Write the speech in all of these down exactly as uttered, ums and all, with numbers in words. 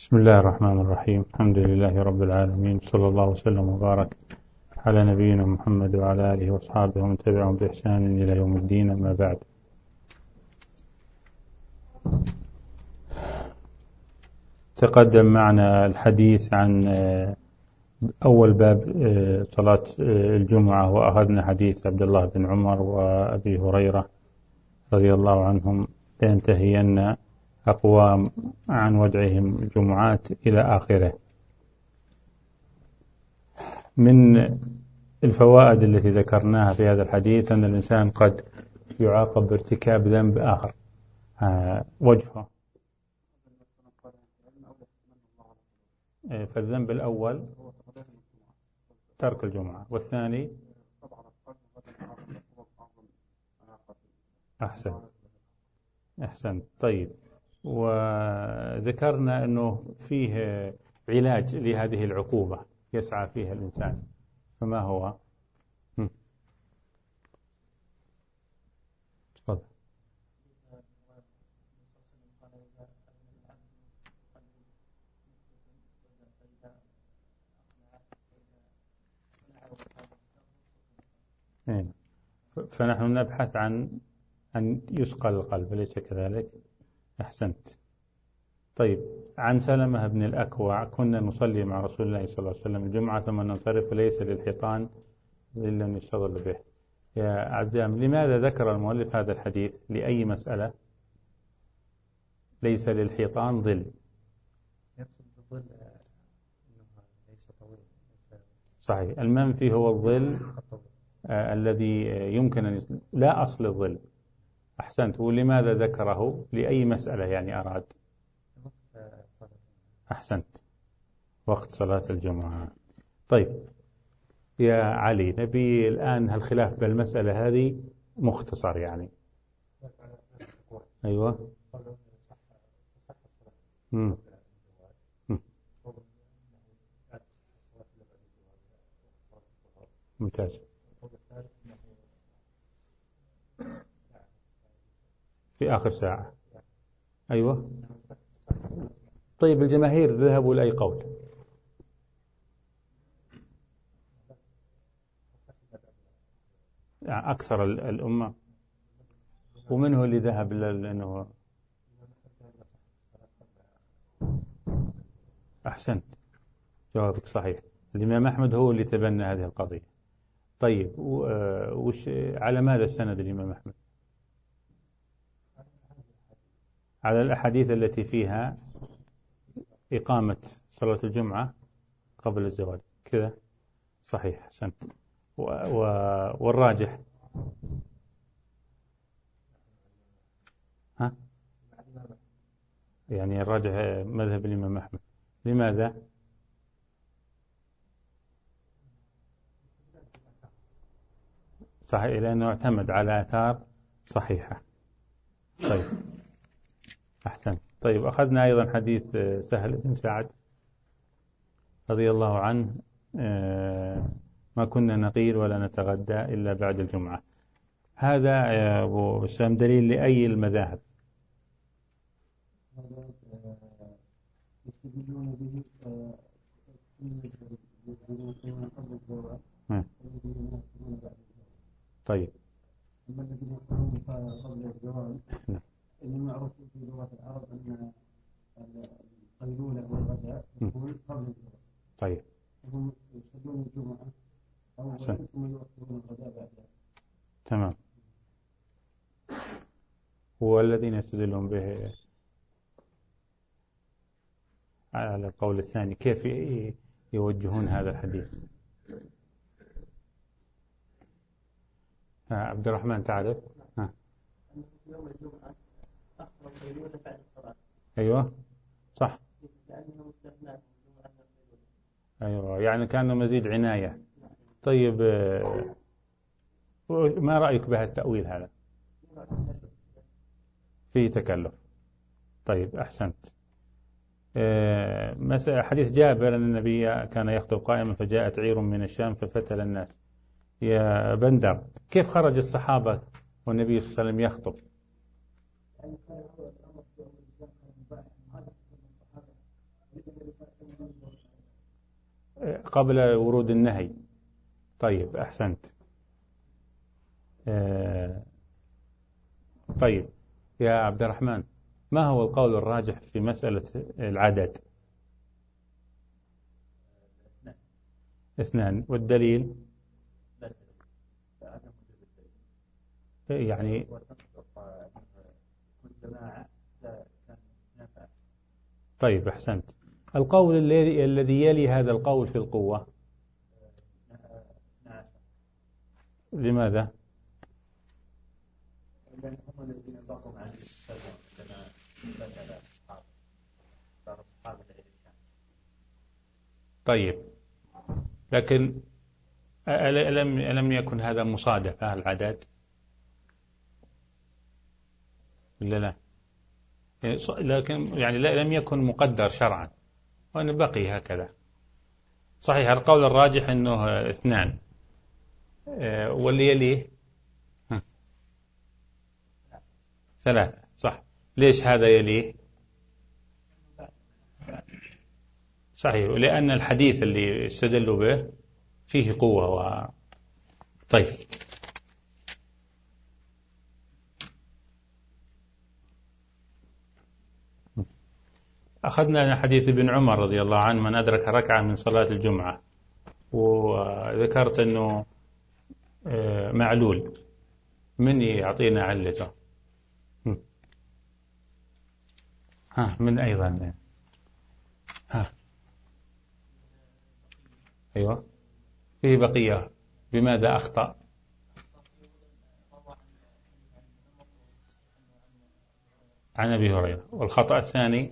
بسم الله الرحمن الرحيم. الحمد لله رب العالمين، صلى الله وسلم وبارك على نبينا محمد وعلى آله وأصحابه ومن تبعهم بإحسان إلى يوم الدين. أما بعد، تقدم معنا الحديث عن أول باب صلاة الجمعة، وأخذنا حديث عبد الله بن عمر وأبي هريرة رضي الله عنهم لينتهين أقوام عن ودعهم الجمعات إلى آخره. من الفوائد التي ذكرناها في هذا الحديث أن الإنسان قد يعاقب بارتكاب ذنب آخر وجهه. فالذنب الأول ترك الجمعة، والثاني أحسن أحسن طيب، وذكرنا أنه فيه علاج لهذه العقوبة يسعى فيها الإنسان، فما هو؟ تفضل. فنحن نبحث عن أن يسقى القلب، أليس كذلك؟ أحسنت. طيب، عن سلمة بن الأكوع: كنا نصلي مع رسول الله صلى الله عليه وسلم الجمعة ثم ننصرف وليس للحيطان ظل يستظل به. يا أعزام، لماذا ذكر المؤلف هذا الحديث؟ لأي مسألة؟ ليس للحيطان ظل. صحيح، المنفي هو الظل آه الذي يمكن أن يصل. لا أصل الظل. أحسنت. ولماذا ذكره؟ لأي مسألة يعني أراد؟ أحسنت، وقت صلاة الجمعة. طيب يا علي، نبي الآن هالخلاف بالمسألة هذه مختصر يعني. أيوة. مم. مم. ممتاز. في آخر ساعة. أيوة. طيب، الجماهير ذهبوا لأي قول؟ يعني أكثر الأمة. ومنه اللي ذهب لأنه أحسنت، جوابك صحيح. الإمام أحمد هو اللي تبنى هذه القضية. طيب، وش على ماذا استند الإمام أحمد؟ على الأحاديث التي فيها إقامة صلاة الجمعة قبل الزواج كذا. صحيح، أحسنت. و... و... والراجح؟ ها؟ يعني الراجح مذهب الإمام أحمد. لماذا؟ صحيح، لأنه اعتمد على آثار صحيحة. طيب، أحسن. طيب، أخذنا أيضا حديث سهل بن سعد رضي الله عنه: ما كنا نقيل ولا نتغدى إلا بعد الجمعة. هذا يا أبو هشام دليل لأي المذاهب؟ طيب. المعروف في لغة العرب أن القيلولة والغداء تكون قبل الزواج. طيب. هم يصلون الجمعة أولا ثم يؤخرون الغداء بعدها. تمام. والذين يستدلون به على القول الثاني كيف يوجهون هذا الحديث؟ عبد الرحمن تعرف؟ ها. يوم الجمعة أخر القيلولة بعد الصلاة. أيوة صح. لأنه استثناء الجمعة. أيوة، يعني كأنه مزيد عناية. طيب، ما رأيك بهالتأويل هذا؟ فيه تكلف. طيب، أحسنت. حديث جابر أن النبي كان يخطب قائما فجاءت عير من الشام ففتل الناس. يا بندر، كيف خرج الصحابة والنبي صلى الله عليه وسلم يخطب؟ قبل ورود النهي. طيب أحسنت. آه طيب يا عبد الرحمن، ما هو القول الراجح في مسألة العدد؟ اثنان. والدليل؟ يعني طيب أحسنت. القول الذي الذي يلي هذا القول في القوة، لماذا؟ طيب لكن ألم ألم يكن هذا مصادفة العدد ولا لا؟ لكن يعني لم يكن مقدر شرعا، وأن بقي هكذا. صحيح القول الراجح أنه اثنان، واللي يليه ثلاثة. صح. ليش هذا يليه؟ صحيح، لأن الحديث اللي استدلوا به فيه قوة و... طيب أخذنا حديث ابن عمر رضي الله عنه من أدرك ركعة من صلاة الجمعة، وذكرت أنه معلول. من يعطينا علته؟ ها من أيضا؟ ها أيوة فيه بقية. بماذا أخطأ؟ عن أبي هريرة. والخطأ الثاني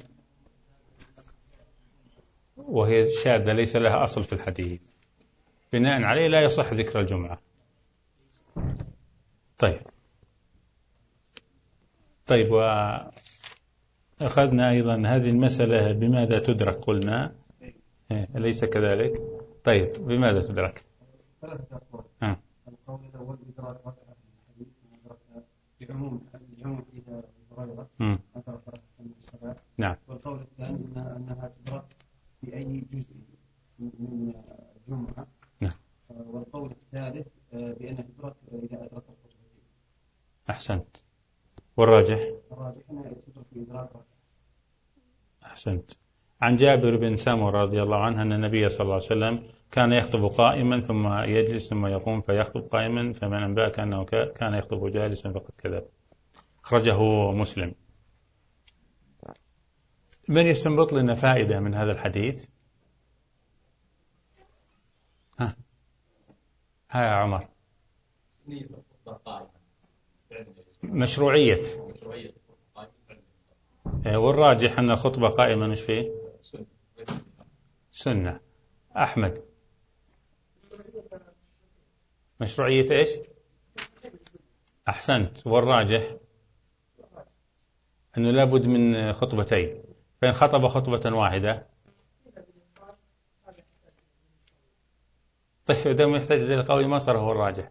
وهي شاذة ليس لها أصل في الحديث، بناء عليه لا يصح ذكر الجمعة. طيب طيب وأخذنا أيضا هذه المسألة بماذا تدرك؟ قلنا أليس كذلك؟ طيب بماذا تدرك؟ ها. القول الأول إدراك ركعة في الحديث وإدراكها بعموم بعموم حديث أبي هريرة أدرك ركعة من الصلاة. نعم. والقول الثاني أنها تدرك في أي جزء من الجمعة. نعم. والقول الثالث بأنها تدرك إذا أدرك الخطبتين. أحسنت. والراجح؟ الراجح أنها تدرك في إدراك ركعة. أحسنت. عن جابر بن سمرة رضي الله عنه أن النبي صلى الله عليه وسلم كان يخطب قائما ثم يجلس ثم يقوم فيخطب قائما، فمن أنبأك أنه كان يخطب جالسا فقد كذب. أخرجه مسلم. من يستنبط لنا فائدة من هذا الحديث؟ ها ها يا عمر. مشروعية. والراجح أن الخطبة قائمة مش فيه سنة. أحمد. مشروعية إيش؟ أحسنت. والراجح أنه لابد من خطبتين، فإن خطب خطبة واحدة طيب إذا ما يحتاج إلى القول ما صار هو الراجح.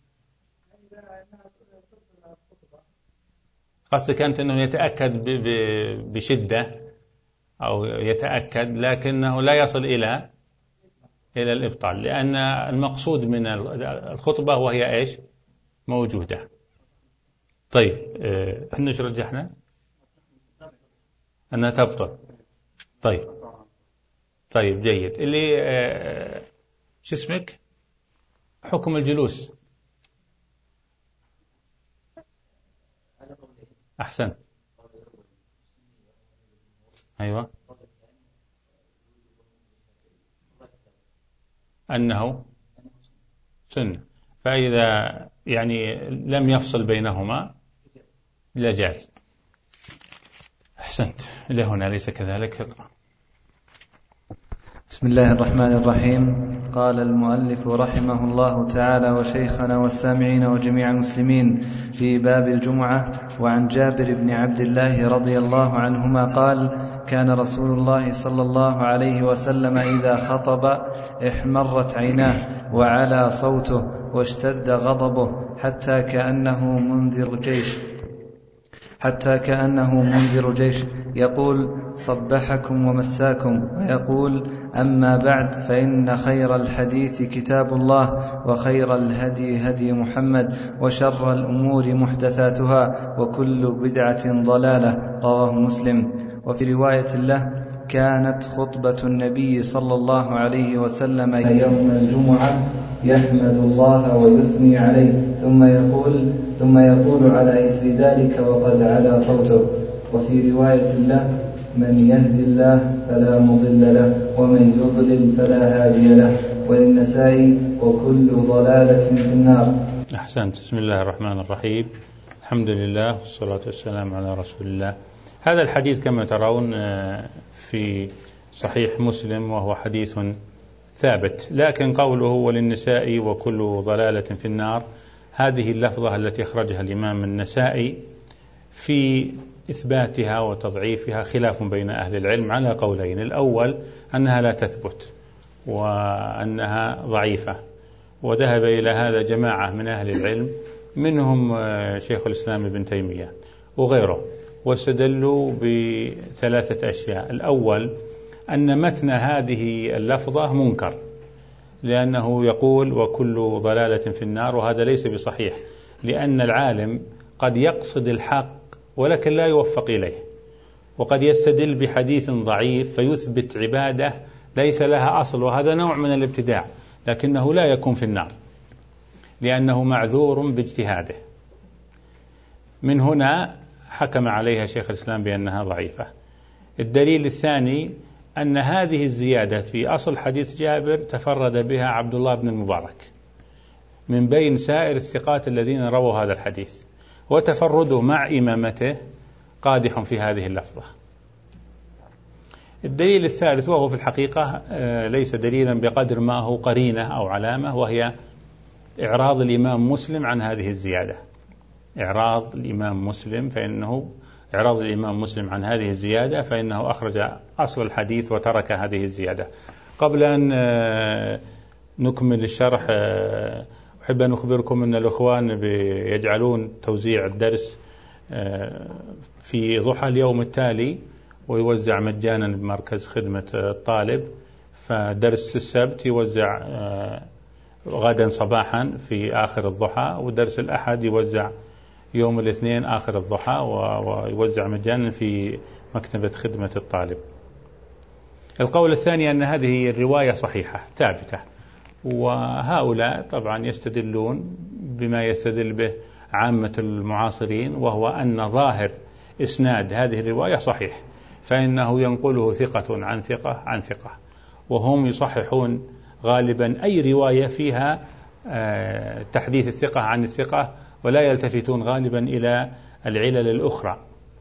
قصدي كانت أنه يتأكد بشدة أو يتأكد لكنه لا يصل إلى إلى الإبطال، لأن المقصود من الخطبة وهي إيش؟ موجودة. طيب احنا ايش رجحنا؟ أنها تبطل. طيب طيب جيد. اللي شو اسمك؟ حكم الجلوس. أحسن. أيوة. أنه سنة، فإذا يعني لم يفصل بينهما لجاز. أحسنت. إلى هنا ليس كذلك؟ اقرأ. بسم الله الرحمن الرحيم. قال المؤلف رحمه الله تعالى وشيخنا والسامعين وجميع المسلمين في باب الجمعة. وعن جابر بن عبد الله رضي الله عنهما قال: كان رسول الله صلى الله عليه وسلم إذا خطب احمرت عيناه وعلى صوته واشتد غضبه حتى كأنه منذر جيش، حتى كأنه منذر جيش يقول صبحكم ومساكم، ويقول أما بعد فإن خير الحديث كتاب الله، وخير الهدي هدي محمد، وشر الأمور محدثاتها، وكل بدعة ضلالة. رواه مسلم. وفي رواية له كانت خطبة النبي صلى الله عليه وسلم يوم الجمعة يحمد الله ويثني عليه، ثم يقول ثم يقول على إثر ذلك وقد علا صوته. وفي رواية له من يهدي الله فلا مضل له، ومن يضلل فلا هادي له. وللنسائي وكل ضلالة في النار. أحسنت. بسم الله الرحمن الرحيم، الحمد لله والصلاة والسلام على رسول الله. هذا الحديث كما ترون في صحيح مسلم، وهو حديث ثابت، لكن قوله وللنسائي وكل ضلالة في النار، هذه اللفظة التي أخرجها الإمام النسائي في إثباتها وتضعيفها خلاف بين أهل العلم على قولين. الأول أنها لا تثبت وأنها ضعيفة، وذهب إلى هذا جماعة من أهل العلم منهم شيخ الإسلام ابن تيمية وغيره، واستدلوا بثلاثة أشياء. الأول أن متن هذه اللفظة منكر، لأنه يقول وكل ضلالة في النار، وهذا ليس بصحيح، لأن العالم قد يقصد الحق ولكن لا يوفق إليه، وقد يستدل بحديث ضعيف فيثبت عبادة ليس لها أصل، وهذا نوع من الابتداع، لكنه لا يكون في النار لأنه معذور باجتهاده. من هنا حكم عليها شيخ الإسلام بأنها ضعيفة. الدليل الثاني أن هذه الزيادة في أصل حديث جابر تفرد بها عبد الله بن المبارك من بين سائر الثقات الذين رووا هذا الحديث، وتفرده مع إمامته قادح في هذه اللفظة. الدليل الثالث، وهو في الحقيقة ليس دليلا بقدر ما هو قرينة أو علامة، وهي إعراض الإمام مسلم عن هذه الزيادة. إعراض الإمام مسلم فإنه إعراض الإمام مسلم عن هذه الزيادة فإنه أخرج أصل الحديث وترك هذه الزيادة. قبل أن نكمل الشرح، أحب أن أخبركم أن الأخوان يجعلون توزيع الدرس في ضحى اليوم التالي، ويوزع مجانا بمركز خدمة الطالب. فدرس السبت يوزع غدا صباحا في آخر الضحى، ودرس الأحد يوزع يوم الاثنين آخر الضحى، ويوزع مجانا في مكتبة خدمة الطالب. القول الثاني أن هذه الرواية صحيحة ثابتة، وهؤلاء طبعا يستدلون بما يستدل به عامة المعاصرين، وهو أن ظاهر إسناد هذه الرواية صحيح، فإنه ينقله ثقة عن ثقة عن ثقة، وهم يصححون غالبا أي رواية فيها تحديث الثقة عن الثقة، ولا يلتفتون غالبا إلى العلل الأخرى.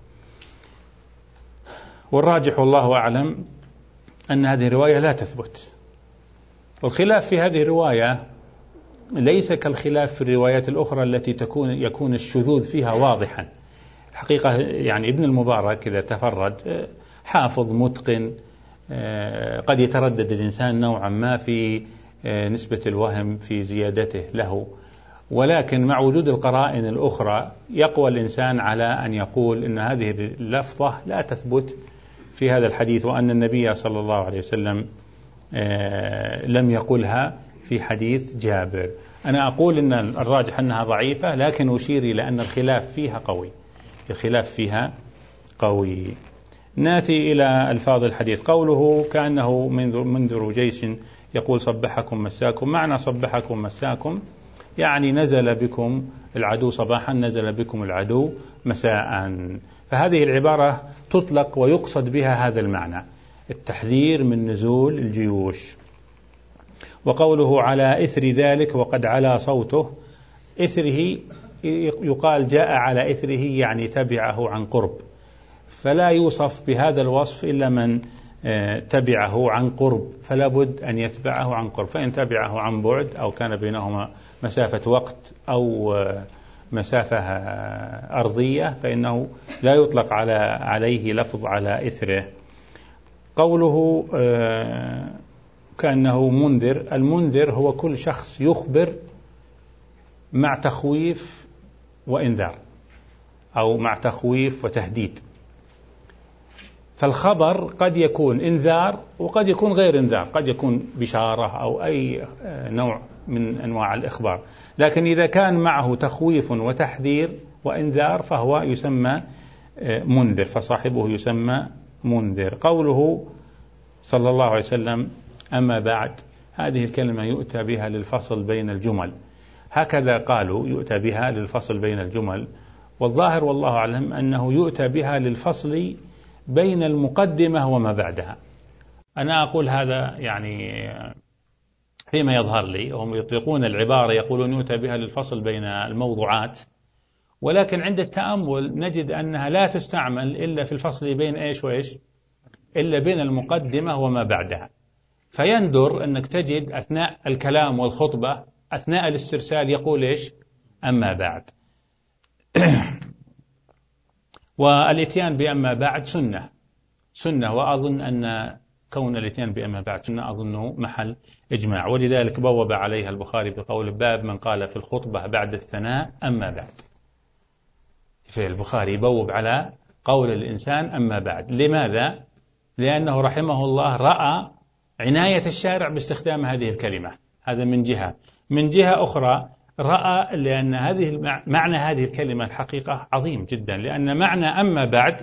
والراجح والله أعلم أن هذه الرواية لا تثبت. والخلاف في هذه الرواية ليس كالخلاف في الروايات الأخرى التي تكون يكون الشذوذ فيها واضحا. الحقيقة يعني ابن المبارك إذا تفرد حافظ متقن، قد يتردد الإنسان نوعا ما في نسبة الوهم في زيادته له، ولكن مع وجود القرائن الأخرى يقوى الإنسان على أن يقول إن هذه اللفظة لا تثبت في هذا الحديث، وأن النبي صلى الله عليه وسلم لم يقلها في حديث جابر. أنا أقول إن الراجح أنها ضعيفة، لكن أشير إلى أن الخلاف فيها قوي، الخلاف فيها قوي. ناتي إلى ألفاظ الحديث. قوله كأنه منذر جيش يقول صبحكم مساكم، معنى صبحكم مساكم يعني نزل بكم العدو صباحا، نزل بكم العدو مساء. فهذه العبارة تطلق ويقصد بها هذا المعنى، التحذير من نزول الجيوش. وقوله على إثر ذلك وقد علا صوته، إثره يقال جاء على إثره يعني تبعه عن قرب، فلا يوصف بهذا الوصف إلا من تبعه عن قرب، فلا بد أن يتبعه عن قرب. فإن تبعه عن بعد أو كان بينهما مسافة وقت أو مسافة أرضية فإنه لا يطلق على عليه لفظ على إثره. قوله كأنه منذر، المنذر هو كل شخص يخبر مع تخويف وإنذار، أو مع تخويف وتهديد. فالخبر قد يكون إنذار وقد يكون غير إنذار، قد يكون بشارة أو أي نوع من أنواع الإخبار، لكن إذا كان معه تخويف وتحذير وإنذار فهو يسمى منذر، فصاحبه يسمى منذر. قوله صلى الله عليه وسلم أما بعد، هذه الكلمة يؤتى بها للفصل بين الجمل، هكذا قالوا يؤتى بها للفصل بين الجمل، والظاهر والله أعلم أنه يؤتى بها للفصل بين المقدمة وما بعدها. أنا أقول هذا يعني فيما يظهر لي، هم يطلقون العبارة يقولون يؤتى بها للفصل بين الموضوعات، ولكن عند التأمل نجد أنها لا تستعمل إلا في الفصل بين إيش وإيش، إلا بين المقدمة وما بعدها. فيندر أنك تجد أثناء الكلام والخطبة أثناء الاسترسال يقول إيش أما بعد. والاتيان بأما بعد سنة سنة وأظن أن كون الاتيان بأما بعد سنة أظنه محل إجماع، ولذلك بوب عليها البخاري بقول باب من قال في الخطبة بعد الثناء أما بعد. في البخاري بوب على قول الإنسان أما بعد. لماذا؟ لأنه رحمه الله رأى عناية الشارع باستخدام هذه الكلمة، هذا من جهة. من جهة أخرى رأى لأن هذه معنى هذه الكلمة الحقيقة عظيم جدا، لأن معنى أما بعد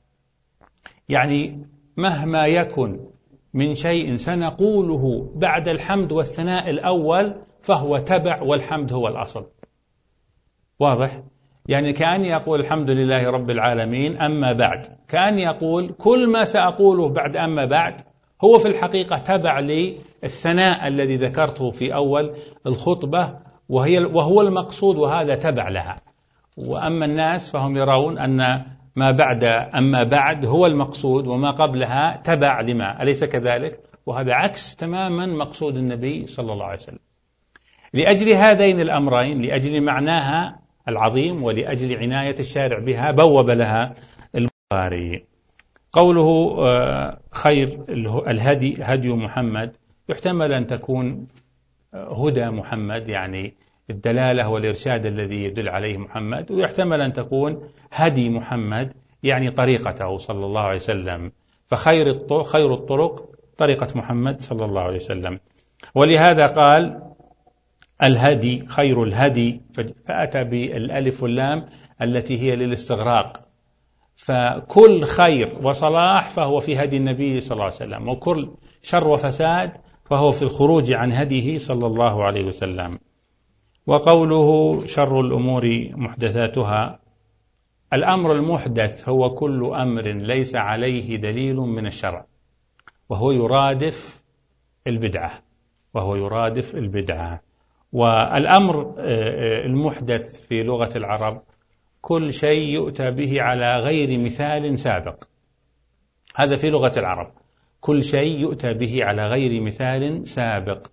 يعني مهما يكن من شيء سنقوله بعد الحمد والثناء الأول فهو تبع والحمد هو الأصل. واضح؟ يعني كأن يقول الحمد لله رب العالمين أما بعد، كأن يقول كل ما سأقوله بعد أما بعد هو في الحقيقة تبع للثناء الذي ذكرته في أول الخطبة، وهي وهو المقصود، وهذا تبع لها. وأما الناس فهم يرون أن ما بعد أما بعد هو المقصود وما قبلها تبع لما، أليس كذلك؟ وهذا عكس تماما مقصود النبي صلى الله عليه وسلم. لأجل هذين الأمرين، لأجل معناها العظيم ولأجل عناية الشارع بها، بوب لها البخاري. قوله خير الهدي هدي محمد، يحتمل أن تكون هدى محمد يعني الدلالة والإرشاد الذي يدل عليه محمد، ويحتمل أن تكون هدي محمد يعني طريقته صلى الله عليه وسلم. فخير الطرق خير الطرق طريقة محمد صلى الله عليه وسلم. ولهذا قال الهدي خير الهدي، فأتى بالألف واللام التي هي للاستغراق. فكل خير وصلاح فهو في هدي النبي صلى الله عليه وسلم، وكل شر وفساد فهو في الخروج عن هديه صلى الله عليه وسلم. وقوله شر الأمور محدثاتها، الأمر المحدث هو كل أمر ليس عليه دليل من الشرع، وهو يرادف البدعة وهو يرادف البدعة. والأمر المحدث في لغة العرب كل شيء يؤتى به على غير مثال سابق، هذا في لغة العرب، كل شيء يؤتى به على غير مثال سابق.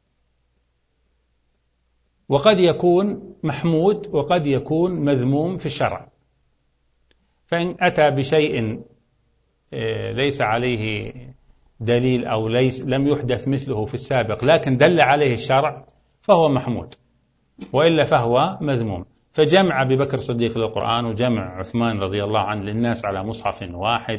وقد يكون محمود وقد يكون مذموم في الشرع. فإن أتى بشيء ليس عليه دليل أو ليس لم يحدث مثله في السابق لكن دل عليه الشرع فهو محمود، وإلا فهو مذموم. فجمع أبي بكر الصديق للقرآن، وجمع عثمان رضي الله عنه للناس على مصحف واحد،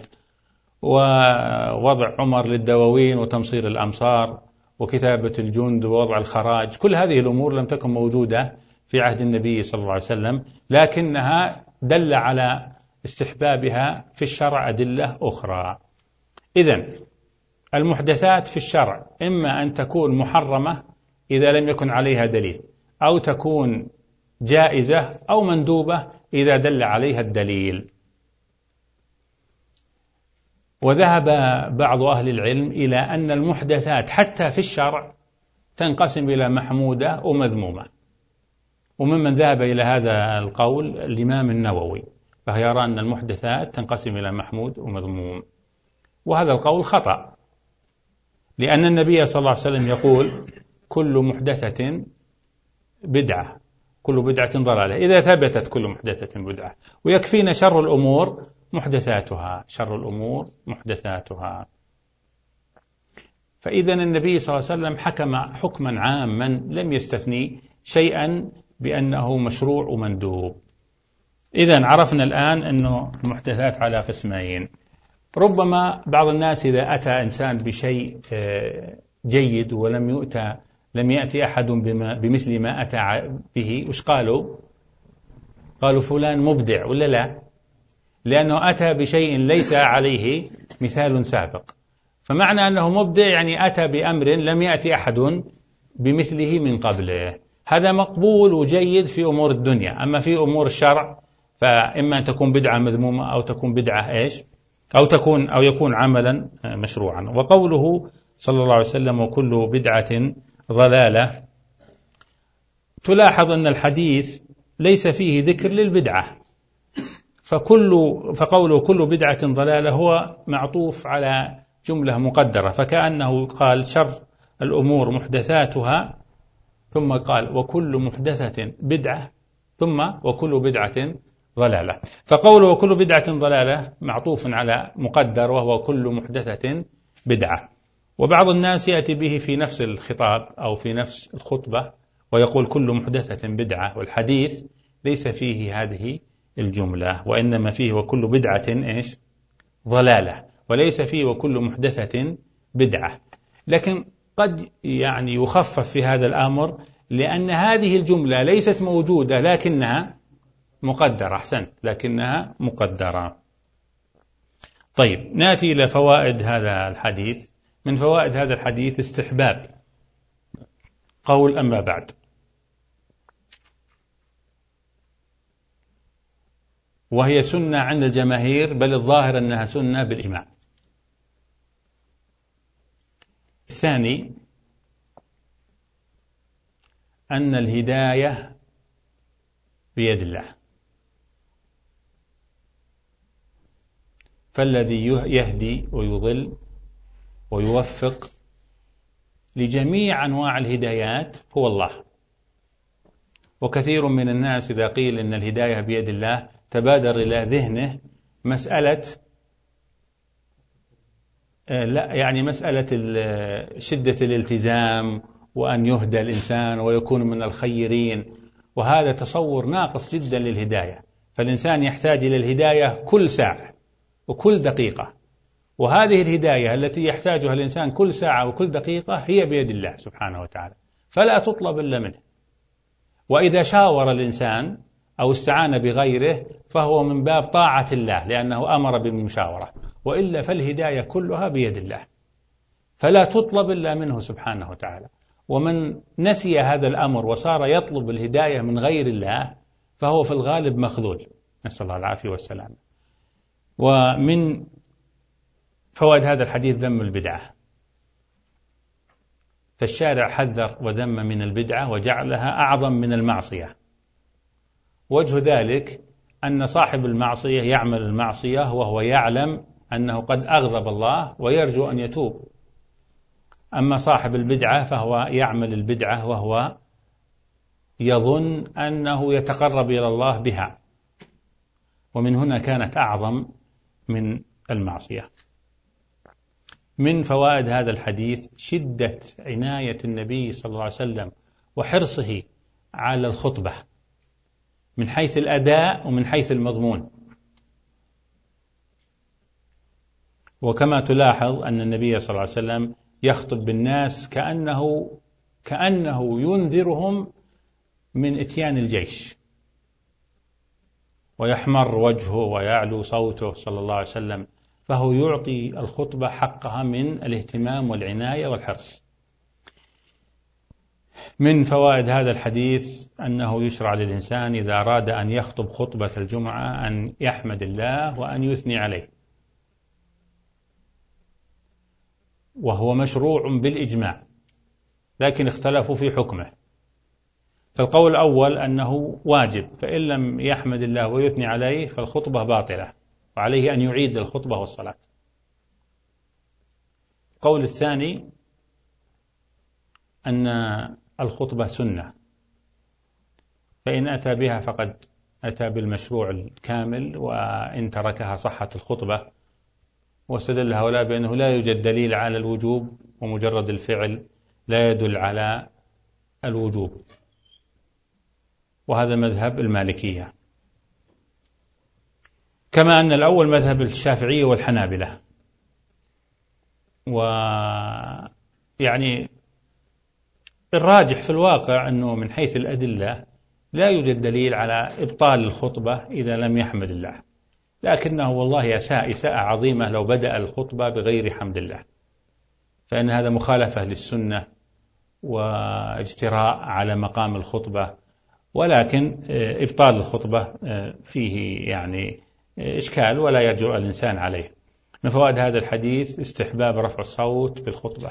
ووضع عمر للدواوين وتمصير الأمصار، وكتابة الجند ووضع الخراج، كل هذه الأمور لم تكن موجودة في عهد النبي صلى الله عليه وسلم، لكنها دل على استحبابها في الشرع أدلة أخرى. إذن المحدثات في الشرع إما أن تكون محرمة إذا لم يكن عليها دليل، أو تكون جائزة أو مندوبة إذا دل عليها الدليل. وذهب بعض أهل العلم إلى أن المحدثات حتى في الشرع تنقسم إلى محمودة ومذمومة، وممن ذهب إلى هذا القول الإمام النووي، فهو يرى أن المحدثات تنقسم إلى محمود ومذموم، وهذا القول خطأ، لأن النبي صلى الله عليه وسلم يقول كل محدثة بدعة، كل بدعة ضلالة، إذا ثبتت كل محدثة بدعة، ويكفينا شر الأمور محدثاتها، شر الأمور محدثاتها. فإذا النبي صلى الله عليه وسلم حكم حكما عاما لم يستثني شيئا بأنه مشروع ومندوب. إذن عرفنا الآن أنه المحدثات على قسمين. ربما بعض الناس إذا أتى إنسان بشيء جيد ولم يؤتى لم يأتي أحد بما بمثل ما أتى به، وش قالوا؟ قالوا فلان مبدع ولا لا؟ لأنه أتى بشيء ليس عليه مثال سابق. فمعنى أنه مبدع يعني أتى بأمر لم يأتي أحد بمثله من قبله. هذا مقبول وجيد في أمور الدنيا. أما في أمور الشرع فإما أن تكون بدعة مذمومة أو تكون بدعة إيش أو تكون أو يكون عملا مشروعا. وقوله صلى الله عليه وسلم وكل بدعة ضلالة، تلاحظ أن الحديث ليس فيه ذكر للبدعة، فكل فقوله كل بدعة ضلالة هو معطوف على جملة مقدرة، فكأنه قال شر الأمور محدثاتها، ثم قال وكل محدثة بدعة، ثم وكل بدعة ضلالة. فقوله وكل بدعة ضلالة معطوف على مقدر وهو كل محدثة بدعة. وبعض الناس يأتي به في نفس الخطاب أو في نفس الخطبة ويقول كل محدثة بدعة، والحديث ليس فيه هذه الجملة، وإنما فيه وكل بدعة إيش ضلالة، وليس فيه وكل محدثة بدعة. لكن قد يعني يخفف في هذا الأمر لأن هذه الجملة ليست موجودة لكنها مقدرة. أحسنت، لكنها مقدرة. طيب نأتي إلى فوائد هذا الحديث. من فوائد هذا الحديث استحباب قول أما بعد، وهي سنة عند الجماهير، بل الظاهر أنها سنة بالإجماع. الثاني أن الهداية بيد الله، فالذي يهدي ويضل ويوفق لجميع أنواع الهدايات هو الله. وكثير من الناس إذا قيل إن الهداية بيد الله تبادر إلى ذهنه مسألة لا يعني مسألة شدة الالتزام وأن يهدى الإنسان ويكون من الخيرين، وهذا تصور ناقص جدا للهداية. فالإنسان يحتاج إلى الهداية كل ساعة وكل دقيقة، وهذه الهداية التي يحتاجها الإنسان كل ساعة وكل دقيقة هي بيد الله سبحانه وتعالى، فلا تطلب إلا منه. وإذا شاور الإنسان أو استعان بغيره فهو من باب طاعة الله لأنه أمر بالمشاورة، وإلا فالهداية كلها بيد الله فلا تطلب إلا منه سبحانه وتعالى. ومن نسي هذا الأمر وصار يطلب الهداية من غير الله فهو في الغالب مخذول، نسأل الله العافية والسلام. ومن فوائد هذا الحديث ذم البدعة، فالشارع حذر وذم من البدعة وجعلها أعظم من المعصية. وجه ذلك أن صاحب المعصية يعمل المعصية وهو يعلم أنه قد أغضب الله ويرجو أن يتوب، أما صاحب البدعة فهو يعمل البدعة وهو يظن أنه يتقرب إلى الله بها، ومن هنا كانت أعظم من المعصية. من فوائد هذا الحديث شدة عناية النبي صلى الله عليه وسلم وحرصه على الخطبة من حيث الأداء ومن حيث المضمون. وكما تلاحظ أن النبي صلى الله عليه وسلم يخطب بالناس كأنه كأنه ينذرهم من إتيان الجيش، ويحمر وجهه ويعلو صوته صلى الله عليه وسلم، فهو يعطي الخطبة حقها من الاهتمام والعناية والحرص. من فوائد هذا الحديث أنه يشرع للإنسان إذا أراد أن يخطب خطبة الجمعة أن يحمد الله وأن يثني عليه، وهو مشروع بالإجماع، لكن اختلفوا في حكمه. فالقول الأول أنه واجب، فإن لم يحمد الله ويثني عليه فالخطبة باطلة وعليه أن يعيد الخطبة والصلاة. القول الثاني أن الخطبة سنة، فإن أتى بها فقد أتى بالمشروع الكامل، وإن تركها صحت الخطبة. واستدل هؤلاء بأنه لا يوجد دليل على الوجوب، ومجرد الفعل لا يدل على الوجوب، وهذا مذهب المالكية. كما أن الأول مذهب الشافعية والحنابلة. ويعني الراجح في الواقع أنه من حيث الأدلة لا يوجد دليل على إبطال الخطبة إذا لم يحمد الله، لكنه والله أساء إساءة عظيمة لو بدأ الخطبة بغير حمد الله، فإن هذا مخالفة للسنة واجتراء على مقام الخطبة. ولكن إبطال الخطبة فيه يعني إشكال ولا يجرؤ الإنسان عليه. من فوائد هذا الحديث استحباب رفع الصوت بالخطبة.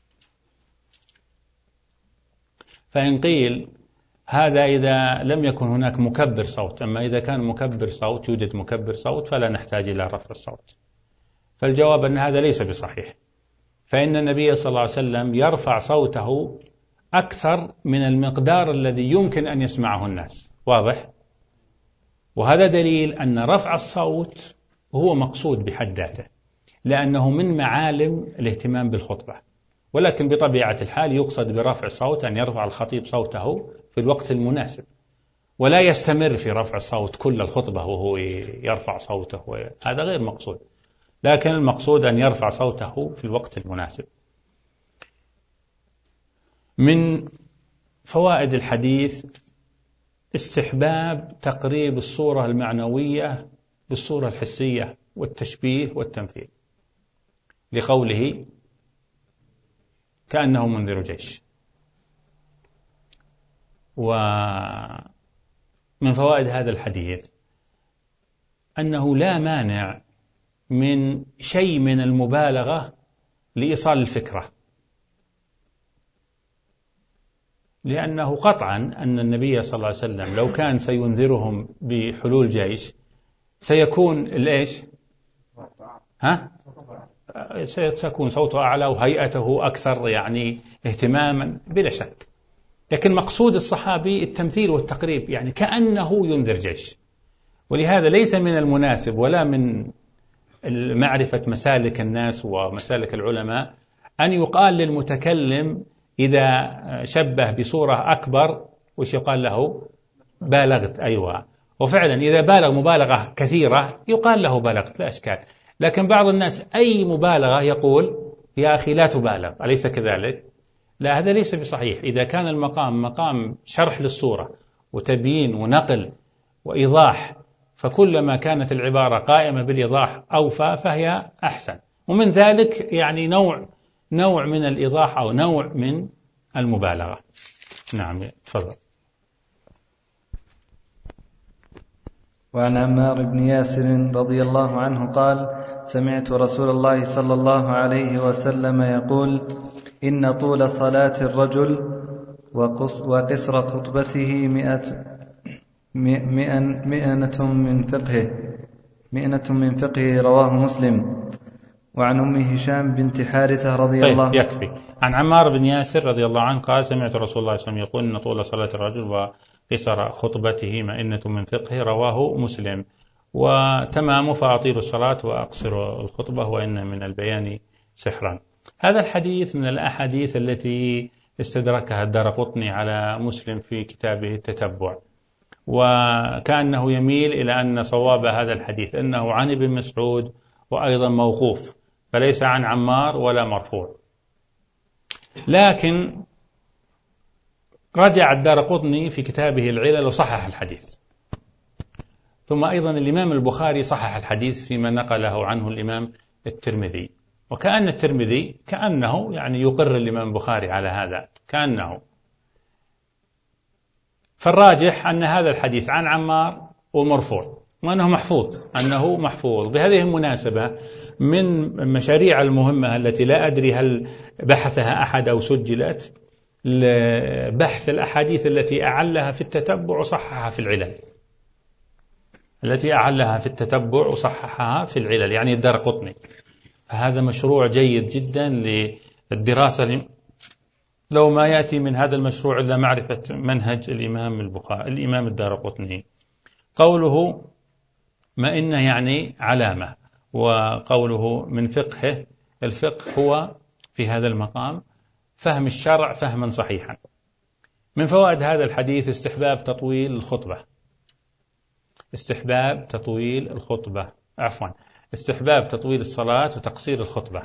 فإن قيل هذا إذا لم يكن هناك مكبر صوت، أما إذا كان مكبر صوت يوجد مكبر صوت فلا نحتاج إلى رفع الصوت. فالجواب أن هذا ليس بصحيح، فإن النبي صلى الله عليه وسلم يرفع صوته أكثر من المقدار الذي يمكن أن يسمعه الناس. واضح؟ وهذا دليل أن رفع الصوت هو مقصود بحد ذاته، لأنه من معالم الاهتمام بالخطبة. ولكن بطبيعة الحال يقصد برفع الصوت أن يرفع الخطيب صوته في الوقت المناسب، ولا يستمر في رفع الصوت كل الخطبة وهو يرفع صوته، هذا غير مقصود. لكن المقصود أن يرفع صوته في الوقت المناسب. من فوائد الحديث استحباب تقريب الصورة المعنوية بالصورة الحسية والتشبيه والتمثيل، لقوله كأنه منذر جيش. ومن فوائد هذا الحديث أنه لا مانع من شيء من المبالغة لإيصال الفكرة، لأنه قطعا أن النبي صلى الله عليه وسلم لو كان سينذرهم بحلول جيش سيكون الإيش؟ ها؟ سيكون صوته أعلى وهيئته أكثر يعني اهتماما بلا شك. لكن مقصود الصحابي التمثيل والتقريب، يعني كأنه ينذر جيش. ولهذا ليس من المناسب ولا من معرفة مسالك الناس ومسالك العلماء أن يقال للمتكلم إذا شبه بصورة أكبر وش يقال له؟ بالغت. أيوة، وفعلا إذا بالغ مبالغة كثيرة يقال له بالغت، لا إشكال. لكن بعض الناس أي مبالغة يقول يا أخي لا تبالغ، أليس كذلك؟ لا، هذا ليس بصحيح. إذا كان المقام مقام شرح للصورة وتبيين ونقل وإيضاح، فكلما كانت العبارة قائمة بالإيضاح أوفى فهي أحسن. ومن ذلك يعني نوع نوع من الإيضاح أو نوع من المبالغة. نعم، تفضل. وعن عمار بن ياسر رضي الله عنه قال: سمعت رسول الله صلى الله عليه وسلم يقول: إن طول صلاة الرجل وقصر خطبته مئة مئنة من فقهه مئنة من فقهه، رواه مسلم. وعن أم هشام بنت حارثة رضي طيب الله عنها. يكفي. عن عمار بن ياسر رضي الله عنه قال: سمعت رسول الله صلى الله عليه وسلم يقول: إن طول صلاة الرجل وقصر خطبته مئنة من فقهه، رواه مسلم. وتمام فأطيلوا الصلاة وأقصروا الخطبة وإن من البيان سحرا. هذا الحديث من الأحاديث التي استدركها الدارقطني على مسلم في كتابه التتبع، وكأنه يميل إلى أن صواب هذا الحديث أنه عن ابن مسعود وأيضا موقوف، فليس عن عمار ولا مرفوع. لكن رجع الدارقطني في كتابه العلل وصحح الحديث. ثم أيضا الإمام البخاري صحح الحديث فيما نقله عنه الإمام الترمذي. وكأن الترمذي كأنه يعني يقر الإمام البخاري على هذا كأنه. فالراجح أن هذا الحديث عن عمار ومرفوع، وأنه محفوظ أنه محفوظ. بهذه المناسبة من مشاريع المهمة التي لا أدري هل بحثها أحد أو سجلت، بحث الأحاديث التي أعلها في التتبع وصححها في العلل، التي أعلها في التتبع وصححها في العلل، يعني الدارقطني. فهذا مشروع جيد جدا للدراسة، لو ما يأتي من هذا المشروع إلا معرفة منهج الإمام البخاري الإمام الدارقطني. قوله ما إنه يعني علامة، وقوله من فقهه، الفقه هو في هذا المقام فهم الشرع فهما صحيحا. من فوائد هذا الحديث استحباب تطويل الخطبة، استحباب تطويل الخطبة عفوا استحباب تطويل الصلاة وتقصير الخطبة،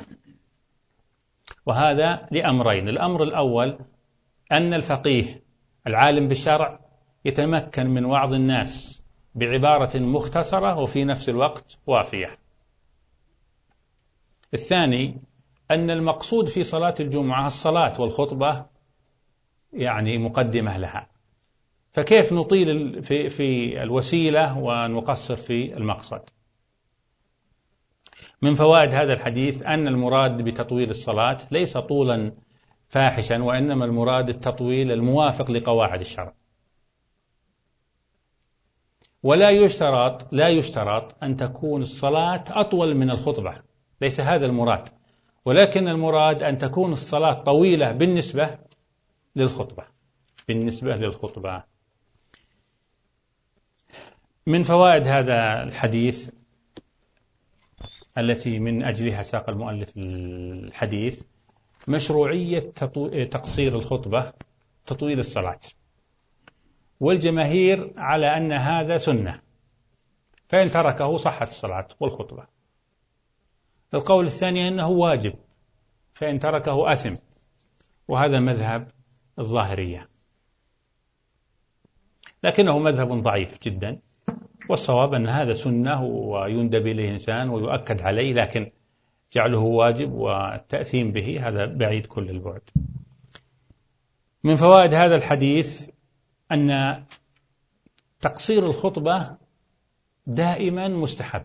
وهذا لأمرين. الأمر الأول أن الفقيه العالم بالشرع يتمكن من وعظ الناس بعبارة مختصرة وفي نفس الوقت وافية. الثاني أن المقصود في صلاة الجمعة الصلاة والخطبة يعني مقدمة لها، فكيف نطيل في, في الوسيلة ونقصر في المقصد؟ من فوائد هذا الحديث أن المراد بتطويل الصلاة ليس طولا فاحشا، وإنما المراد التطويل الموافق لقواعد الشرع. ولا يشترط لا يشترط أن تكون الصلاة أطول من الخطبة، ليس هذا المراد، ولكن المراد أن تكون الصلاة طويلة بالنسبة للخطبة بالنسبة للخطبة. من فوائد هذا الحديث التي من أجلها ساق المؤلف الحديث مشروعية تقصير الخطبة تطويل الصلاة، والجماهير على أن هذا سنة، فإن تركه صحت الصلاة والخطبة. القول الثاني أنه واجب، فإن تركه أثم، وهذا مذهب الظاهرية، لكنه مذهب ضعيف جدا، والصواب أن هذا سنة ويندب إليه الإنسان ويؤكد عليه، لكن جعله واجب والتأثيم به هذا بعيد كل البعد. من فوائد هذا الحديث أن تقصير الخطبة دائما مستحب،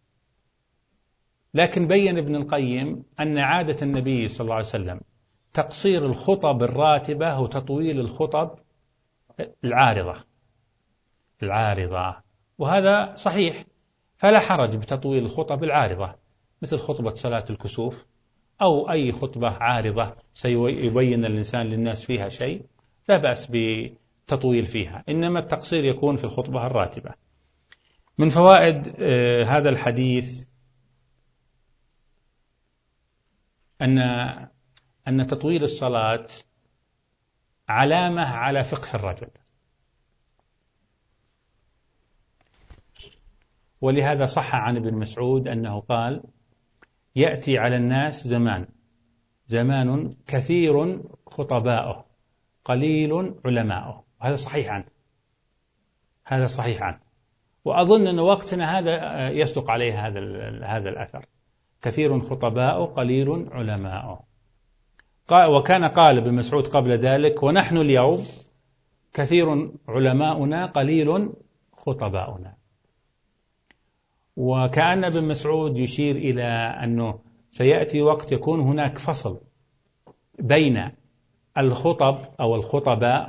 لكن بين ابن القيم أن عادة النبي صلى الله عليه وسلم تقصير الخطب الراتبة وتطويل الخطب العارضة العارضة وهذا صحيح، فلا حرج بتطويل الخطب العارضة مثل خطبة صلاة الكسوف أو أي خطبة عارضة سيبين الإنسان للناس فيها شيء، لا بأس بتطويل فيها، إنما التقصير يكون في الخطبة الراتبة. من فوائد هذا الحديث أن أن تطويل الصلاة علامة على فقه الرجل، ولهذا صح عن ابن مسعود أنه قال: يأتي على الناس زمان زمان كثير خطباؤه قليل علماؤه، وهذا صحيح عنه هذا صحيح عنه وأظن أن وقتنا هذا يصدق عليه هذا هذا الأثر، كثير خطباؤه قليل علماؤه. وكان قال ابن مسعود قبل ذلك: ونحن اليوم كثير علماؤنا قليل خطباؤنا. وكأن ابن مسعود يشير إلى أنه سيأتي وقت يكون هناك فصل بين الخطب أو الخطباء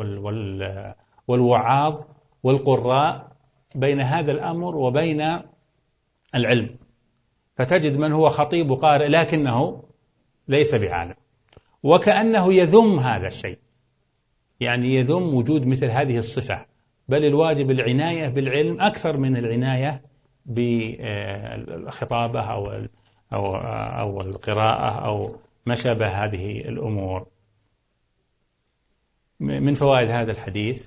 والوعاظ والقراء، بين هذا الأمر وبين العلم، فتجد من هو خطيب وقارئ لكنه ليس بعالم، وكأنه يذم هذا الشيء، يعني يذم وجود مثل هذه الصفة، بل الواجب العناية بالعلم أكثر من العناية بالخطابة أو أو أو القراءة أو ما شابه هذه الأمور. من فوائد هذا الحديث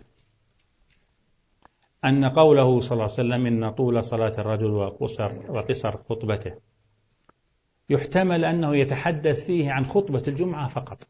أن قوله صلى الله عليه وسلم: إن طول صلاة الرجل وقصر وقصر خطبته، يحتمل أنه يتحدث فيه عن خطبة الجمعة فقط،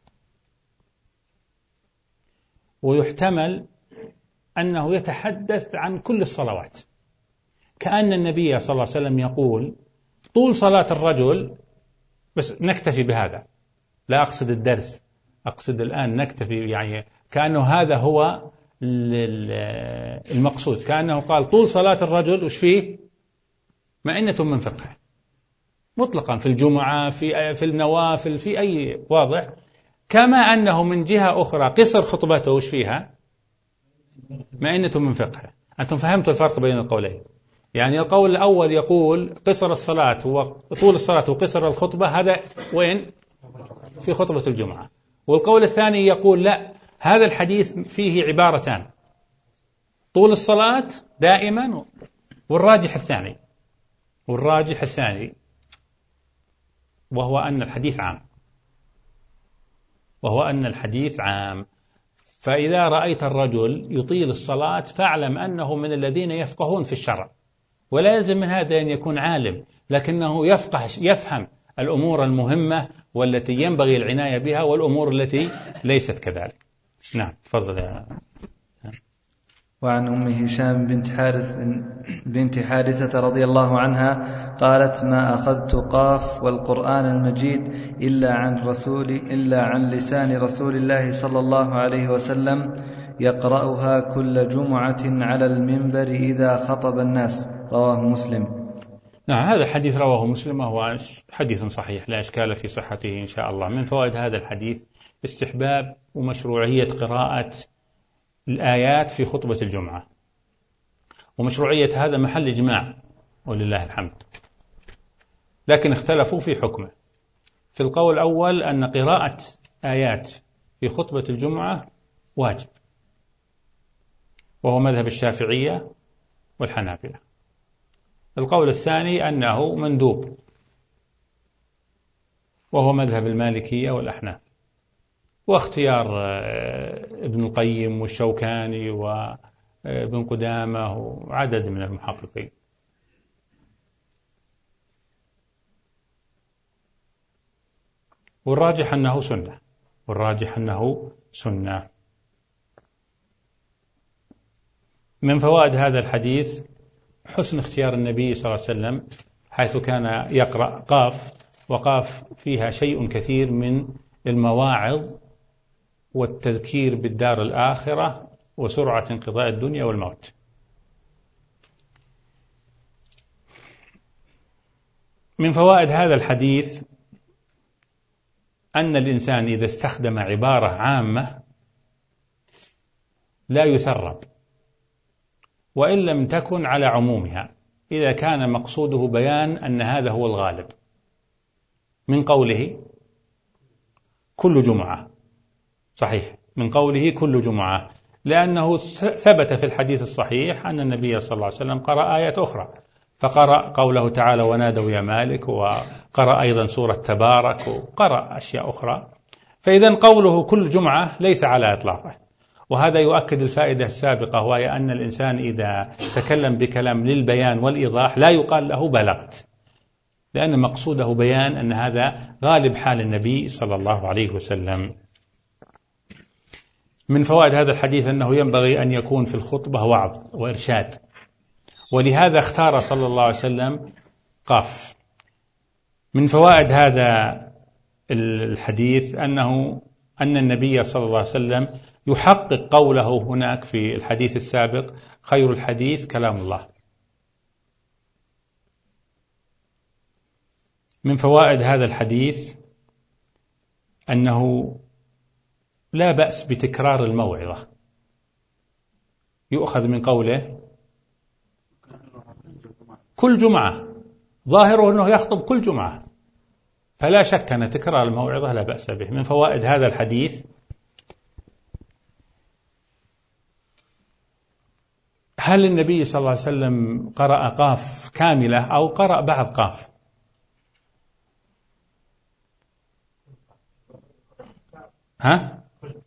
ويحتمل أنه يتحدث عن كل الصلوات، كأن النبي صلى الله عليه وسلم يقول: طول صلاة الرجل، بس نكتفي بهذا، لا أقصد الدرس، أقصد الآن نكتفي، يعني كأنه هذا هو المقصود، كأنه قال طول صلاة الرجل وش فيه مئنة من فقه مطلقا في الجمعة، في في النوافل، في أي واضح، كما أنه من جهة أخرى قصر خطبته وش فيها مئنة من فقه. أنتم فهمتوا الفرق بين القولين؟ يعني القول الأول يقول قصر الصلاة وطول الصلاة وقصر الخطبة، هذا وين؟ في خطبة الجمعة. والقول الثاني يقول لا، هذا الحديث فيه عبارتان: طول الصلاة دائما، والراجح الثاني والراجح الثاني وهو أن الحديث عام وهو أن الحديث عام فإذا رأيت الرجل يطيل الصلاة فاعلم أنه من الذين يفقهون في الشرع، ولا يلزم من هذا أن يكون عالم، لكنه يفقه يفهم الأمور المهمة والتي ينبغي العناية بها والأمور التي ليست كذلك. نعم تفضل يا. وعن أم هشام بنت حارث بنت حارثة رضي الله عنها قالت: ما أخذت قاف والقرآن المجيد إلا عن رسول إلا عن لسان رسول الله صلى الله عليه وسلم يقرأها كل جمعة على المنبر إذا خطب الناس. رواه مسلم. نعم هذا الحديث رواه مسلم وهو حديث صحيح لا إشكال في صحته إن شاء الله. من فوائد هذا الحديث استحباب ومشروعية قراءة الآيات في خطبة الجمعة، ومشروعية هذا محل إجماع ولله الحمد، لكن اختلفوا في حكمه. في القول الأول أن قراءة آيات في خطبة الجمعة واجب، وهو مذهب الشافعية والحنابلة. القول الثاني أنه مندوب، وهو مذهب المالكية والأحناف، واختيار ابن القيم والشوكاني وابن قدامة وعدد من المحققين. والراجح أنه سنة والراجح أنه سنة. من فوائد هذا الحديث حسن اختيار النبي صلى الله عليه وسلم، حيث كان يقرأ قاف، وقاف فيها شيء كثير من المواعظ والتذكير بالدار الآخرة وسرعة انقضاء الدنيا والموت. من فوائد هذا الحديث أن الإنسان إذا استخدم عبارة عامة لا يثرب، وإن لم تكن على عمومها، إذا كان مقصوده بيان أن هذا هو الغالب، من قوله كل جمعة. صحيح، من قوله كل جمعة، لأنه ثبت في الحديث الصحيح أن النبي صلى الله عليه وسلم قرأ آيات أخرى، فقرأ قوله تعالى ونادوا يا مالك، وقرأ أيضا سورة تبارك، وقرأ أشياء أخرى. فإذا قوله كل جمعة ليس على إطلاقه، وهذا يؤكد الفائدة السابقة، وهي أن الإنسان إذا تكلم بكلام للبيان والإيضاح لا يقال له بلغت، لأن مقصوده بيان أن هذا غالب حال النبي صلى الله عليه وسلم. من فوائد هذا الحديث أنه ينبغي أن يكون في الخطبة وعظ وإرشاد، ولهذا اختار صلى الله عليه وسلم قاف. من فوائد هذا الحديث أنه أن النبي صلى الله عليه وسلم يحقق قوله هناك في الحديث السابق: خير الحديث كلام الله. من فوائد هذا الحديث أنه لا بأس بتكرار الموعظة، يؤخذ من قوله كل جمعة، ظاهره أنه يخطب كل جمعة، فلا شك أن تكرار الموعظة لا بأس به. من فوائد هذا الحديث هل النبي صلى الله عليه وسلم قرأ قاف كاملة أو قرأ بعض قاف؟ ها؟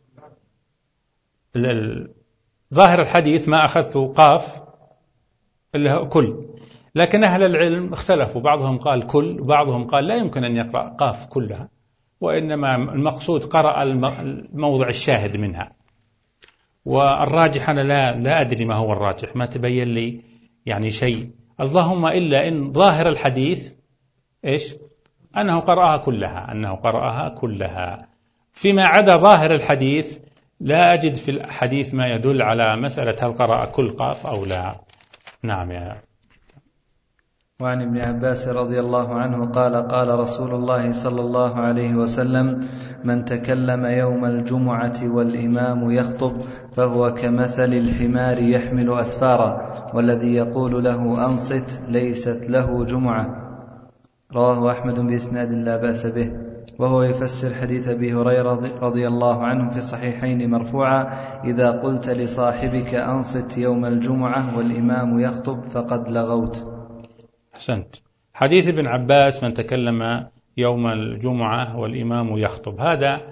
ظاهر الحديث ما أخذت قاف إلا كل، لكن أهل العلم اختلفوا، بعضهم قال كل وبعضهم قال لا يمكن أن يقرأ قاف كلها، وإنما المقصود قرأ الموضع الشاهد منها. والراجح أنا لا لا أدري ما هو الراجح، ما تبين لي يعني شيء، اللهم إلا إن ظاهر الحديث إيش؟ أنه قرأها كلها أنه قرأها كلها. فيما عدا ظاهر الحديث لا أجد في الحديث ما يدل على مسألة هل قرأ كل قاف أو لا. نعم يا. وعن ابن عباس رضي الله عنه قال: قال رسول الله صلى الله عليه وسلم: من تكلم يوم الجمعة والإمام يخطب فهو كمثل الحمار يحمل أسفارا، والذي يقول له أنصت ليست له جمعة. رواه أحمد بإسناد لا بأس به. وهو يفسر حديث أبي هريرة رضي الله عنه في الصحيحين مرفوعا: إذا قلت لصاحبك أنصت يوم الجمعة والإمام يخطب فقد لغوت. أحسنت. حديث ابن عباس: من تكلم يوم الجمعة والإمام يخطب، هذا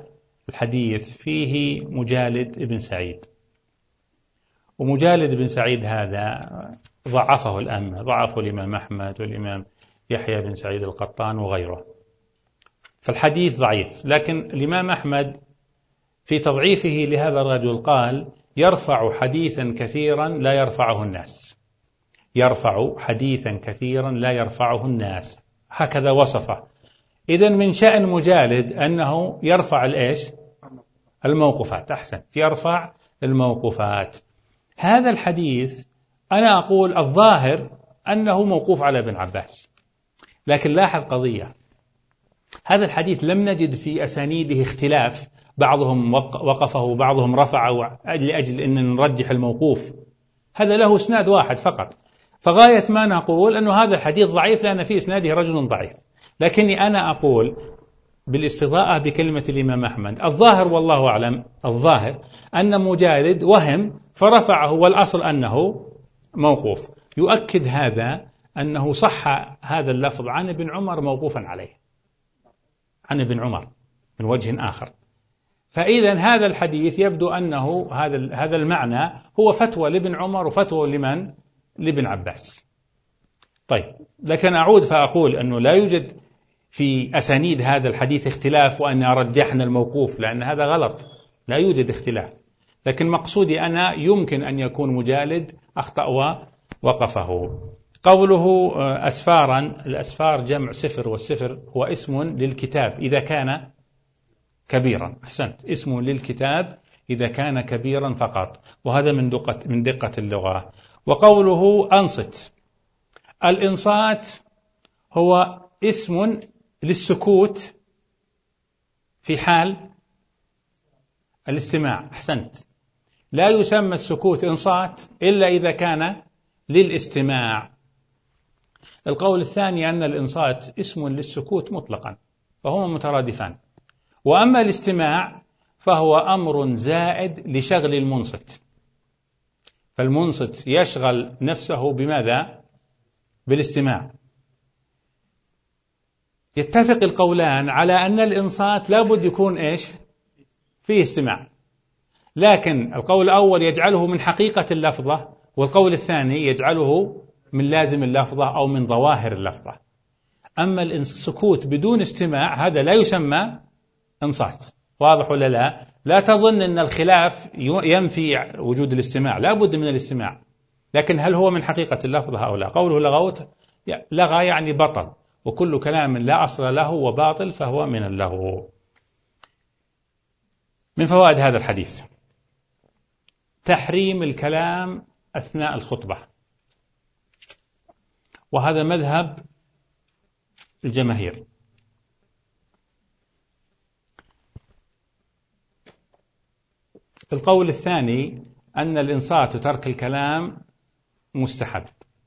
الحديث فيه مجالد بن سعيد، ومجالد بن سعيد هذا ضعفه الأئمة، ضعفه الإمام أحمد والإمام يحيى بن سعيد القطان وغيره، فالحديث ضعيف. لكن الإمام أحمد في تضعيفه لهذا الرجل قال يرفع حديثا كثيرا لا يرفعه الناس، يرفع حديثا كثيرا لا يرفعه الناس، هكذا وصفه. إذن من شأن مجالد أنه يرفع الإيش؟ الموقوفات. أحسنت، يرفع الموقوفات. هذا الحديث أنا أقول الظاهر أنه موقوف على ابن عباس، لكن لاحظ قضية، هذا الحديث لم نجد في أسانيده اختلاف، بعضهم وقفه وبعضهم رفعه لأجل أن نرجح الموقوف، هذا له اسناد واحد فقط. فغاية ما نقول أنه هذا الحديث ضعيف لأن في إسناده رجل ضعيف، لكني أنا أقول بالاستضاءة بكلمة الإمام أحمد الظاهر والله أعلم، الظاهر أن مجالد وهم فرفعه، والأصل أنه موقوف. يؤكد هذا أنه صح هذا اللفظ عن ابن عمر موقوفا عليه، عن ابن عمر من وجه آخر. فإذا هذا الحديث يبدو أنه هذا هذا المعنى هو فتوى لابن عمر وفتوى لمن؟ لابن عباس. طيب، لكن أعود فأقول أنه لا يوجد في أسانيد هذا الحديث اختلاف وأن رجحنا الموقوف، لأن هذا غلط، لا يوجد اختلاف. لكن مقصودي أنا يمكن أن يكون مجالد أخطأ ووقفه. قوله أسفارا، الأسفار جمع سفر، والسفر هو اسم للكتاب إذا كان كبيرا. أحسنت، اسم للكتاب إذا كان كبيرا فقط، وهذا من دقة من دقة اللغة. وقوله أنصت، الإنصات هو اسم للسكوت في حال الاستماع. أحسنت، لا يسمى السكوت إنصات إلا إذا كان للاستماع. القول الثاني أن الإنصات اسم للسكوت مطلقا، فهما مترادفان. وأما الاستماع فهو أمر زائد لشغل المنصت، فالمنصت يشغل نفسه بماذا؟ بالاستماع. يتفق القولان على أن الإنصات لابد يكون إيش؟ فيه استماع، لكن القول الأول يجعله من حقيقة اللفظة، والقول الثاني يجعله من لازم اللفظة أو من ظواهر اللفظة. أما السكوت بدون استماع هذا لا يسمى إنصات. واضح ولا لا؟ لا تظن أن الخلاف ينفي وجود الاستماع، لا بد من الاستماع، لكن هل هو من حقيقة اللفظة أو لا؟ قوله لغوت، لغى يعني بطل، وكل كلام لا أصل له وباطل فهو من اللغو. من فوائد هذا الحديث تحريم الكلام أثناء الخطبة، وهذا مذهب الجماهير. القول الثاني أن الإنصات وترك الكلام مستحب،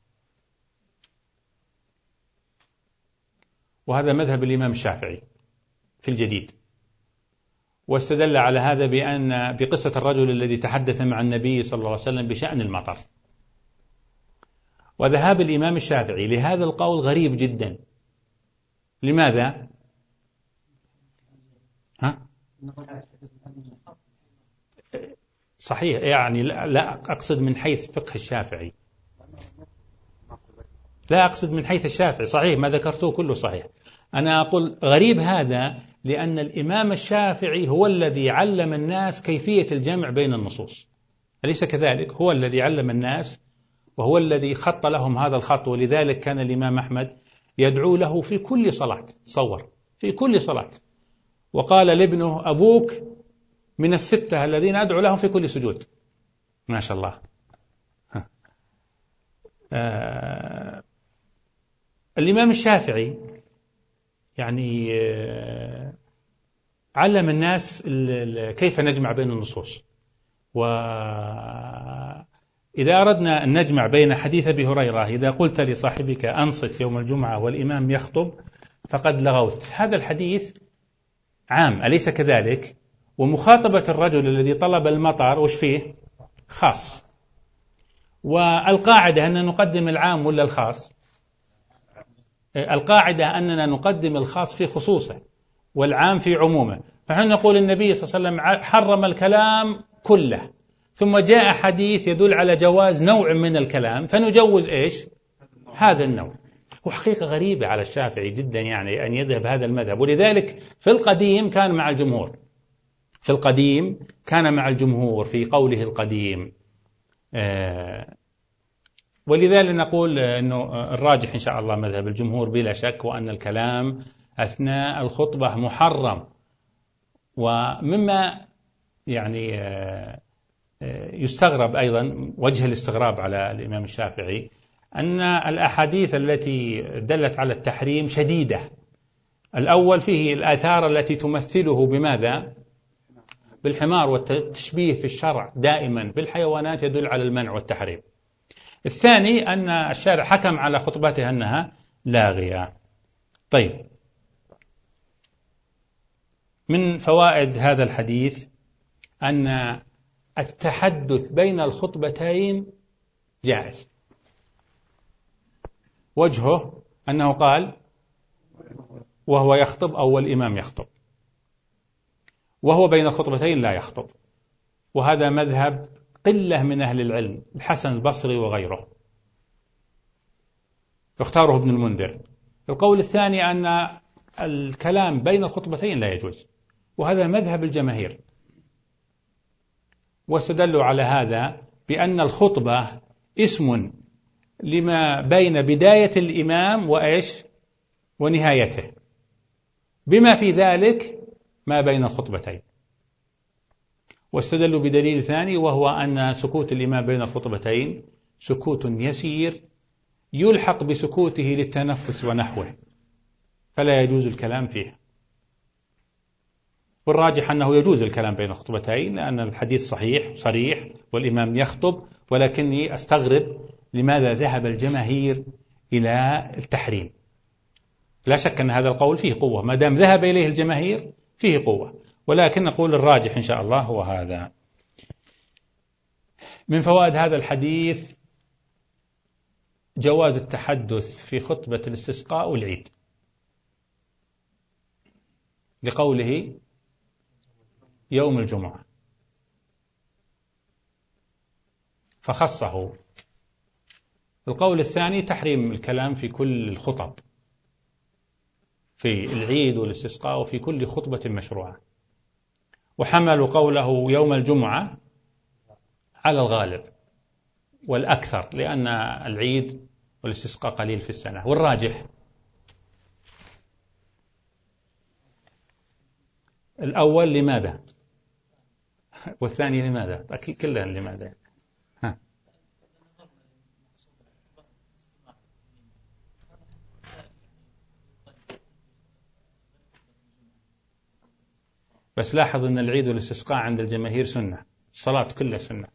وهذا مذهب الإمام الشافعي في الجديد، واستدل على هذا بأن بقصة الرجل الذي تحدث مع النبي صلى الله عليه وسلم بشأن المطر. وذهاب الإمام الشافعي لهذا القول غريب جدا. لماذا؟ ها؟ صحيح، يعني لا أقصد من حيث فقه الشافعي، لا أقصد من حيث الشافعي، صحيح ما ذكرته كله صحيح. أنا أقول غريب هذا لأن الإمام الشافعي هو الذي علم الناس كيفية الجمع بين النصوص، أليس كذلك؟ هو الذي علم الناس وهو الذي خط لهم هذا الخط، ولذلك كان الإمام أحمد يدعو له في كل صلاة، تصور في كل صلاة، وقال لابنه أبوك من الستة الذين أدعو لهم في كل سجود. ما شاء الله. آه الإمام الشافعي يعني آه علم الناس كيف نجمع بين النصوص. وإذا أردنا أن نجمع بين حديث أبي هريرة إذا قلت لصاحبك أنصت يوم الجمعة والإمام يخطب فقد لغوت، هذا الحديث عام أليس كذلك؟ ومخاطبة الرجل الذي طلب المطر وش فيه؟ خاص. والقاعدة أن نقدم العام ولا الخاص؟ القاعدة أننا نقدم الخاص في خصوصه والعام في عمومه. فنحن نقول النبي صلى الله عليه وسلم حرم الكلام كله، ثم جاء حديث يدل على جواز نوع من الكلام فنجوز إيش؟ هذا النوع. وحقيقة غريبة على الشافعي جدا يعني أن يذهب هذا المذهب، ولذلك في القديم كان مع الجمهور، في القديم كان مع الجمهور في قوله القديم. آه ولذلك نقول أنه الراجح إن شاء الله مذهب الجمهور بلا شك، وأن الكلام أثناء الخطبة محرم. ومما يعني آه يستغرب أيضا وجه الاستغراب على الإمام الشافعي أن الأحاديث التي دلت على التحريم شديدة. الأول فيه الآثار التي تمثله بماذا؟ بالحمار، والتشبيه في الشرع دائما بالحيوانات يدل على المنع والتحريم. الثاني أن الشارع حكم على خطبتها أنها لاغية. طيب، من فوائد هذا الحديث أن التحدث بين الخطبتين جائز. وجهه أنه قال وهو يخطب أو الإمام يخطب، وهو بين الخطبتين لا يخطب، وهذا مذهب قلة من أهل العلم، الحسن البصري وغيره، يختاره ابن المنذر. القول الثاني أن الكلام بين الخطبتين لا يجوز، وهذا مذهب الجماهير. واستدلوا على هذا بأن الخطبة اسم لما بين بداية الإمام وإيش ونهايته، بما في ذلك ما بين الخطبتين. واستدلوا بدليل ثاني، وهو أن سكوت الإمام بين الخطبتين سكوت يسير يلحق بسكوته للتنفس ونحوه، فلا يجوز الكلام فيه. والراجح أنه يجوز الكلام بين الخطبتين، لأن الحديث صحيح صريح والإمام يخطب، ولكني أستغرب لماذا ذهب الجماهير إلى التحريم. لا شك أن هذا القول فيه قوة، ما دام ذهب إليه الجماهير فيه قوة، ولكن نقول الراجح إن شاء الله هو هذا. من فوائد هذا الحديث جواز التحدث في خطبة الاستسقاء والعيد، لقوله يوم الجمعة فخصه. القول الثاني تحريم الكلام في كل الخطب، في العيد والاستسقاء وفي كل خطبة مشروعة. وحملوا قوله يوم الجمعة على الغالب والأكثر، لأن العيد والاستسقاء قليل في السنة. والراجح الأول لماذا؟ والثاني لماذا؟ أكيد كلها لماذا؟ ها. بس لاحظ أن العيد والاستسقاء عند الجماهير سنة، الصلاة كلها سنة.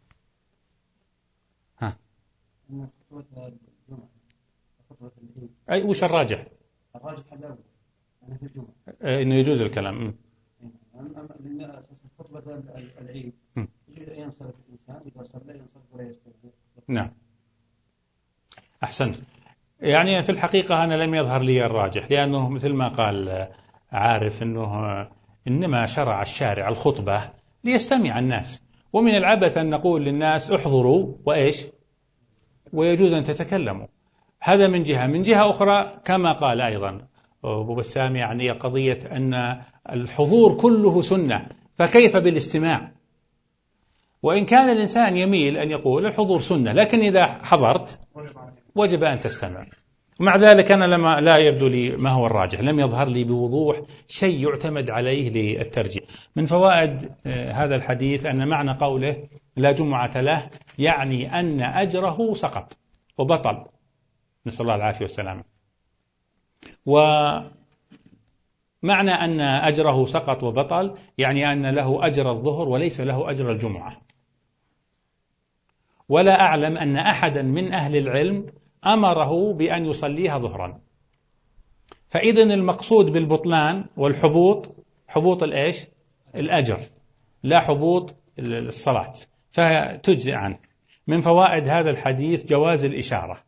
ها. أي وش الراجح؟ الراجح الأول أنا في الجمعة إنه يجوز الكلام. أما خطبة العيد ينصرف الإنسان إذا صلى ينصرف ولا يستمر. نعم أحسنت. يعني في الحقيقة أنا لم يظهر لي الراجح، لأنه مثل ما قال عارف أنه إنما شرع الشارع الخطبة ليستمع الناس، ومن العبث أن نقول للناس احضروا وإيش ويجوز أن تتكلموا. هذا من جهة. من جهة أخرى كما قال أيضا أبو بسام، يعني قضية أن الحضور كله سنة، فكيف بالاستماع؟ وإن كان الإنسان يميل أن يقول الحضور سنة، لكن إذا حضرت وجب أن تستمع. ومع ذلك أنا لما لا يبدو لي ما هو الراجح، لم يظهر لي بوضوح شيء يعتمد عليه للترجيح. من فوائد هذا الحديث أن معنى قوله لا جمعة له يعني أن أجره سقط وبطل، نسأل الله العافية والسلامة. ومعنى أن أجره سقط وبطل يعني أن له أجر الظهر وليس له أجر الجمعة. ولا أعلم أن أحدا من أهل العلم أمره بأن يصليها ظهرا. فإذن المقصود بالبطلان والحبوط حبوط الإيش؟ الأجر، لا حبوط الصلاة، فتجزئ عنه. من فوائد هذا الحديث جواز الإشارة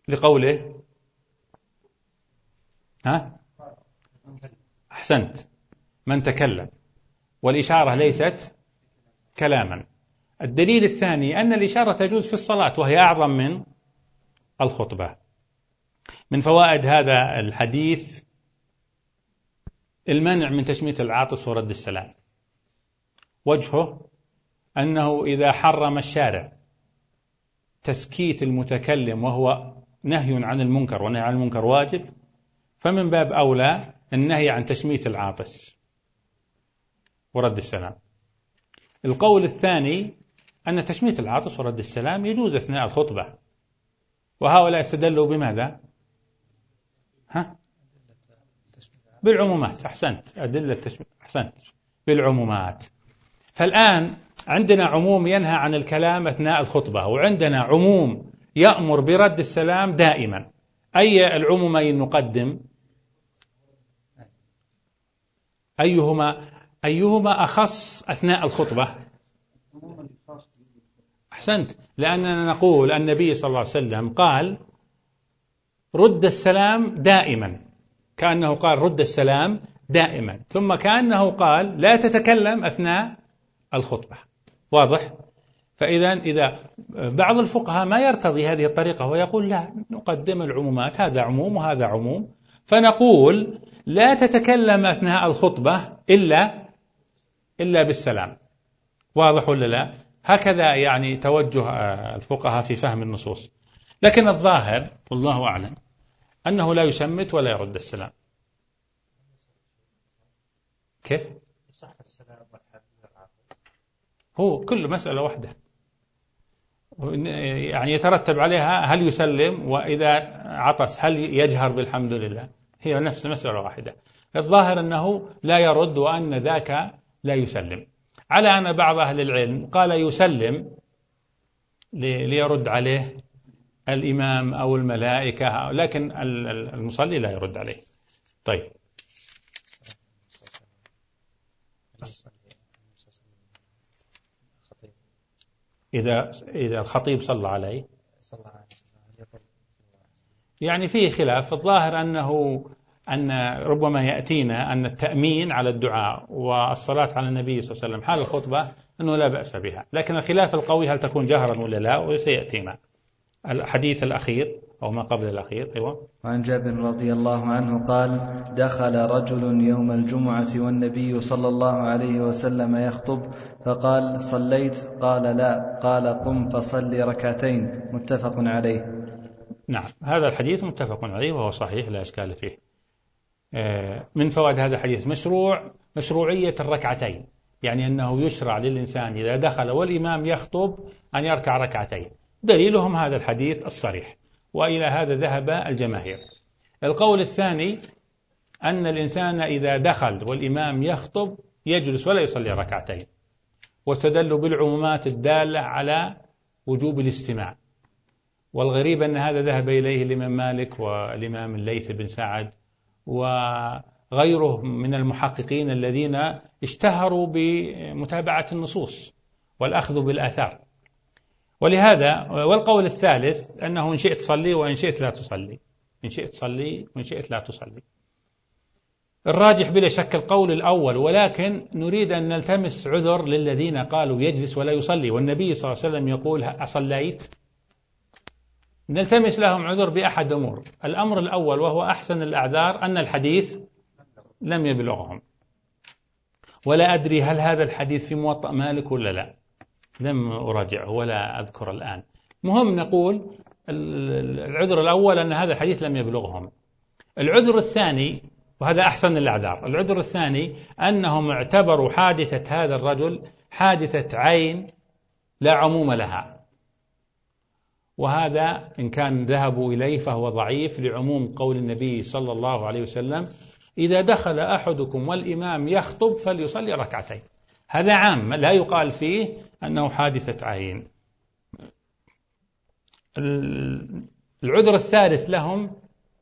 لقوله ها؟ أحسنت، من تكلم، والإشارة ليست كلاما. الدليل الثاني أن الإشارة تجوز في الصلاة وهي أعظم من الخطبة. من فوائد هذا الحديث المنع من تشميت العاطس ورد السلام. وجهه أنه إذا حرم الشارع تسكيت المتكلم وهو نهي عن المنكر، ونهي عن المنكر واجب، فمن باب أولى النهي عن تشميت العاطس ورد السلام. القول الثاني أن تشميت العاطس ورد السلام يجوز أثناء الخطبة، وهؤلاء استدلوا بماذا؟ ها؟ بالعمومات. أحسنت، أدلة التشميت، أحسنت، بالعمومات. فالآن عندنا عموم ينهى عن الكلام أثناء الخطبة، وعندنا عموم يأمر برد السلام دائما. أي العمومين نقدم؟ أيهما أيهما أخص أثناء الخطبة؟ أحسنت، لأننا نقول النبي صلى الله عليه وسلم قال رد السلام دائما، كأنه قال رد السلام دائما، ثم كأنه قال لا تتكلم أثناء الخطبة. واضح؟ فإذا إذا بعض الفقهاء ما يرتضي هذه الطريقة ويقول لا، نقدم العمومات، هذا عموم وهذا عموم، فنقول لا تتكلم أثناء الخطبة إلا إلا بالسلام. واضح ولا لا؟ هكذا يعني توجه الفقهاء في فهم النصوص. لكن الظاهر والله أعلم أنه لا يشمت ولا يرد السلام. كيف؟ هو كل مسألة واحدة، يعني يترتب عليها هل يسلم، وإذا عطس هل يجهر بالحمد لله، هي نفس مسألة واحدة. الظاهر أنه لا يرد وأن ذاك لا يسلم، على أن بعض أهل العلم قال يسلم ليرد عليه الإمام أو الملائكة، لكن المصلي لا يرد عليه. طيب، إذا إذا الخطيب صلى عليه يعني فيه خلاف. الظاهر أنه أن ربما يأتينا أن التأمين على الدعاء والصلاة على النبي صلى الله عليه وسلم حال الخطبة أنه لا بأس بها، لكن الخلاف القوي هل تكون جهرا ولا لا، وسيأتينا الحديث الأخير أو ما قبل الأخير. أيوة. وعن جابر رضي الله عنه قال: دخل رجل يوم الجمعة والنبي صلى الله عليه وسلم يخطب فقال: صليت؟ قال: لا. قال: قم فصلي ركعتين. متفق عليه. نعم، هذا الحديث متفق عليه وهو صحيح لا إشكال فيه. من فوائد هذا الحديث مشروع مشروعية الركعتين، يعني أنه يشرع للإنسان إذا دخل والإمام يخطب أن يركع ركعتين. دليلهم هذا الحديث الصريح، وإلى هذا ذهب الجماهير. القول الثاني أن الإنسان إذا دخل والإمام يخطب يجلس ولا يصلي ركعتين، واستدلوا بالعمومات الدالة على وجوب الاستماع. والغريب أن هذا ذهب إليه الإمام مالك والإمام الليث بن سعد وغيره من المحققين الذين اشتهروا بمتابعة النصوص والأخذ بالآثار. ولهذا والقول الثالث أنه إن شئت تصلي وإن شئت لا تصلي، إن شئت تصلي وإن شئت لا تصلي. الراجح بلا شك القول الأول، ولكن نريد أن نلتمس عذر للذين قالوا يجلس ولا يصلي والنبي صلى الله عليه وسلم يقول أصليت. نلتمس لهم عذر بأحد أمور. الأمر الأول وهو أحسن الأعذار أن الحديث لم يبلغهم، ولا أدري هل هذا الحديث في موطأ مالك ولا لا، لم أراجعه ولا أذكر الآن. مهم نقول العذر الأول أن هذا الحديث لم يبلغهم. العذر الثاني وهذا أحسن الأعذار، العذر الثاني أنهم اعتبروا حادثة هذا الرجل حادثة عين لا عموم لها، وهذا إن كان ذهبوا إليه فهو ضعيف لعموم قول النبي صلى الله عليه وسلم: إذا دخل أحدكم والإمام يخطب فليصلي ركعتين. هذا عام لا يقال فيه أنه حادثة عين. العذر الثالث لهم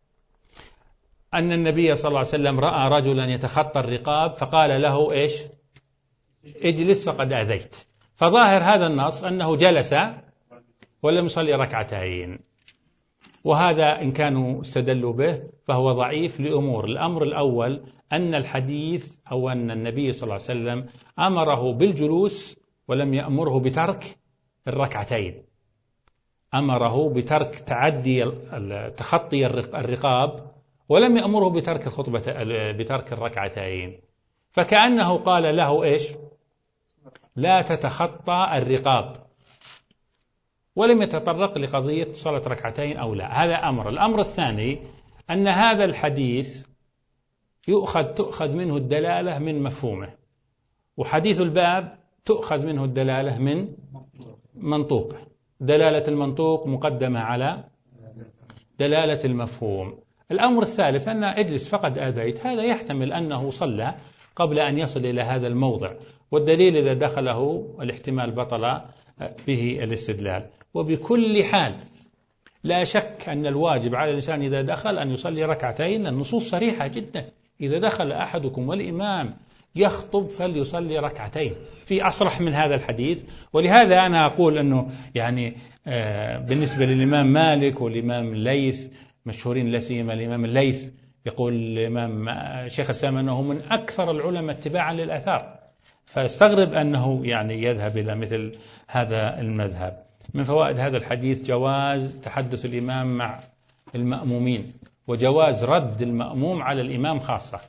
أن النبي صلى الله عليه وسلم رأى رجلا يتخطى الرقاب فقال له إيش؟ اجلس فقد أذيت. فظاهر هذا النص أنه جلس ولم يصلي ركعتين، وهذا إن كانوا استدلوا به فهو ضعيف لأمور. الأمر الأول أن الحديث أو أن النبي صلى الله عليه وسلم أمره بالجلوس ولم يأمره بترك الركعتين، أمره بترك تعدي تخطي الرقاب ولم يأمره بترك الخطبة بترك الركعتين، فكأنه قال له إيش؟ لا تتخطى الرقاب، ولم يتطرق لقضية صلاة ركعتين أو لا. هذا أمر. الأمر الثاني أن هذا الحديث يؤخذ تؤخذ منه الدلالة من مفهومه، وحديث الباب تؤخذ منه الدلالة من منطوقه. دلالة المنطوق مقدمة على دلالة المفهوم. الأمر الثالث أن اجلس فقد آذيت، هذا يحتمل أنه صلى قبل أن يصل إلى هذا الموضع، والدليل إذا دخله الاحتمال بطل به الاستدلال. وبكل حال لا شك أن الواجب على الإنسان إذا دخل أن يصلي ركعتين، النصوص صريحة جدا، إذا دخل أحدكم والإمام يخطب فليصلي ركعتين، في أصرح من هذا الحديث. ولهذا أنا أقول أنه يعني بالنسبة للإمام مالك والإمام الليث مشهورين، لا سيما الإمام الليث يقول الإمام شيخ الإسلام أنه من أكثر العلماء اتباعا للآثار، فاستغرب أنه يعني يذهب إلى مثل هذا المذهب. من فوائد هذا الحديث جواز تحدث الإمام مع المأمومين، وجواز رد المأموم على الإمام خاصة.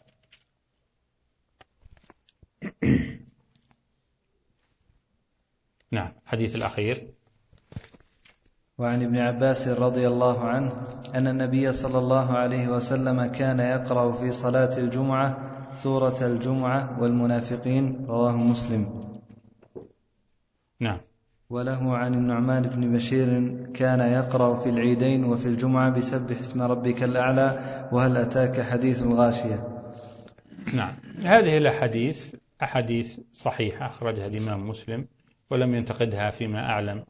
نعم. حديث الأخير. وعن ابن عباس رضي الله عنه أن النبي صلى الله عليه وسلم كان يقرأ في صلاة الجمعة سورة الجمعة والمنافقين، رواه مسلم. نعم. وله عن النعمان بن بشير كان يقرأ في العيدين وفي الجمعة بسبح اسم ربك الأعلى وهل أتاك حديث الغاشية. نعم. هذه الأحاديث أحاديث صحيحة أخرجها الإمام مسلم ولم ينتقدها فيما أعلم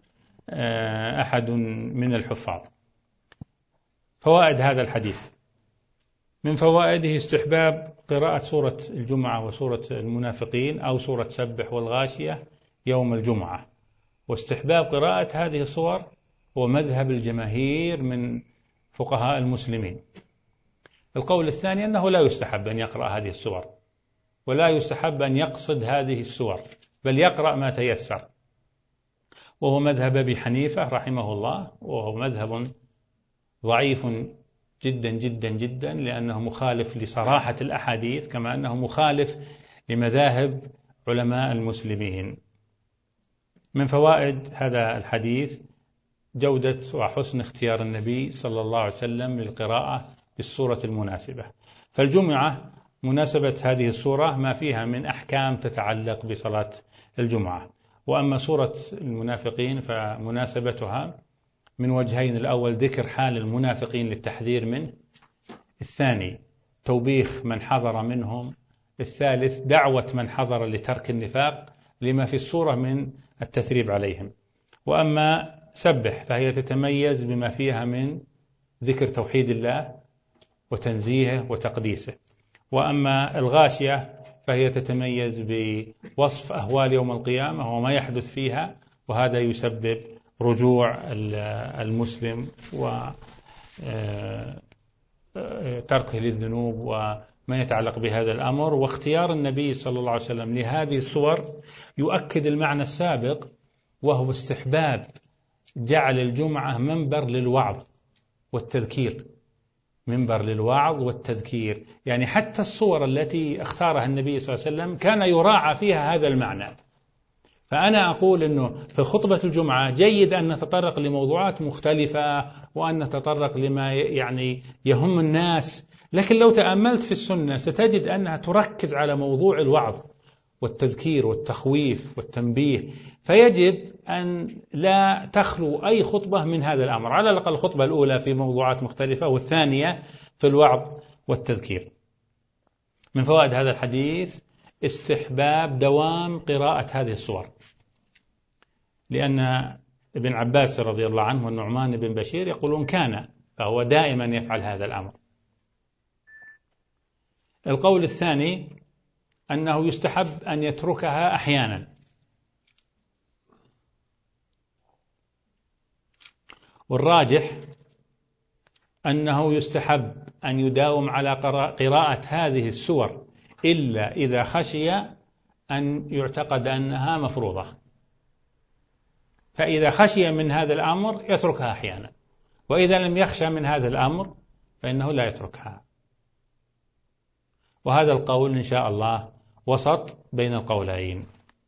أحد من الحفاظ. فوائد هذا الحديث: من فوائده استحباب قراءة سورة الجمعة وسورة المنافقين أو سورة سبح والغاشية يوم الجمعة، واستحباب قراءة هذه الصور هو مذهب الجماهير من فقهاء المسلمين. القول الثاني أنه لا يستحب أن يقرأ هذه السور، ولا يستحب أن يقصد هذه السور، بل يقرأ ما تيسر، وهو مذهب أبي حنيفة رحمه الله، وهو مذهب ضعيف جدا جدا جدا، لأنه مخالف لصراحة الأحاديث كما أنه مخالف لمذاهب علماء المسلمين. من فوائد هذا الحديث جودة وحسن اختيار النبي صلى الله عليه وسلم للقراءة بالسورة المناسبة. فالجمعة مناسبة هذه السورة ما فيها من أحكام تتعلق بصلاة الجمعة، وأما سورة المنافقين فمناسبتها من وجهين: الأول ذكر حال المنافقين للتحذير منه، الثاني توبيخ من حذر منهم، الثالث دعوة من حذر لترك النفاق لما في السورة من التثريب عليهم. وأما سبح فهي تتميز بما فيها من ذكر توحيد الله وتنزيهه وتقديسه. وأما الغاشية فهي تتميز بوصف أهوال يوم القيامة وما يحدث فيها، وهذا يسبب رجوع المسلم وتركه للذنوب وما يتعلق بهذا الأمر. واختيار النبي صلى الله عليه وسلم لهذه الصور يؤكد المعنى السابق، وهو استحباب جعل الجمعة منبر للوعظ والتذكير، منبر للوعظ والتذكير، يعني حتى الصور التي اختارها النبي صلى الله عليه وسلم كان يراعى فيها هذا المعنى. فأنا أقول أنه في خطبة الجمعة جيد أن نتطرق لموضوعات مختلفة وأن نتطرق لما يعني يهم الناس، لكن لو تأملت في السنة ستجد أنها تركز على موضوع الوعظ والتذكير والتخويف والتنبيه، فيجب أن لا تخلو أي خطبة من هذا الأمر، على الأقل الخطبة الأولى في موضوعات مختلفة والثانية في الوعظ والتذكير. من فوائد هذا الحديث استحباب دوام قراءة هذه الصور، لأن ابن عباس رضي الله عنه والنعمان بن بشير يقولون كان، فهو دائما يفعل هذا الأمر. القول الثاني أنه يستحب أن يتركها أحيانا، والراجح أنه يستحب أن يداوم على قراءة هذه السور إلا إذا خشي أن يعتقد أنها مفروضة، فإذا خشي من هذا الأمر يتركها أحيانا، وإذا لم يخشى من هذا الأمر فإنه لا يتركها. وهذا القول إن شاء الله وسط بين القولين.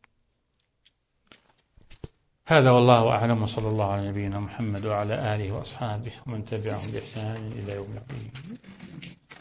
هذا والله أعلم، وصلى الله على نبينا محمد وعلى آله وأصحابه ومن تبعهم بإحسان إلى يوم الدين.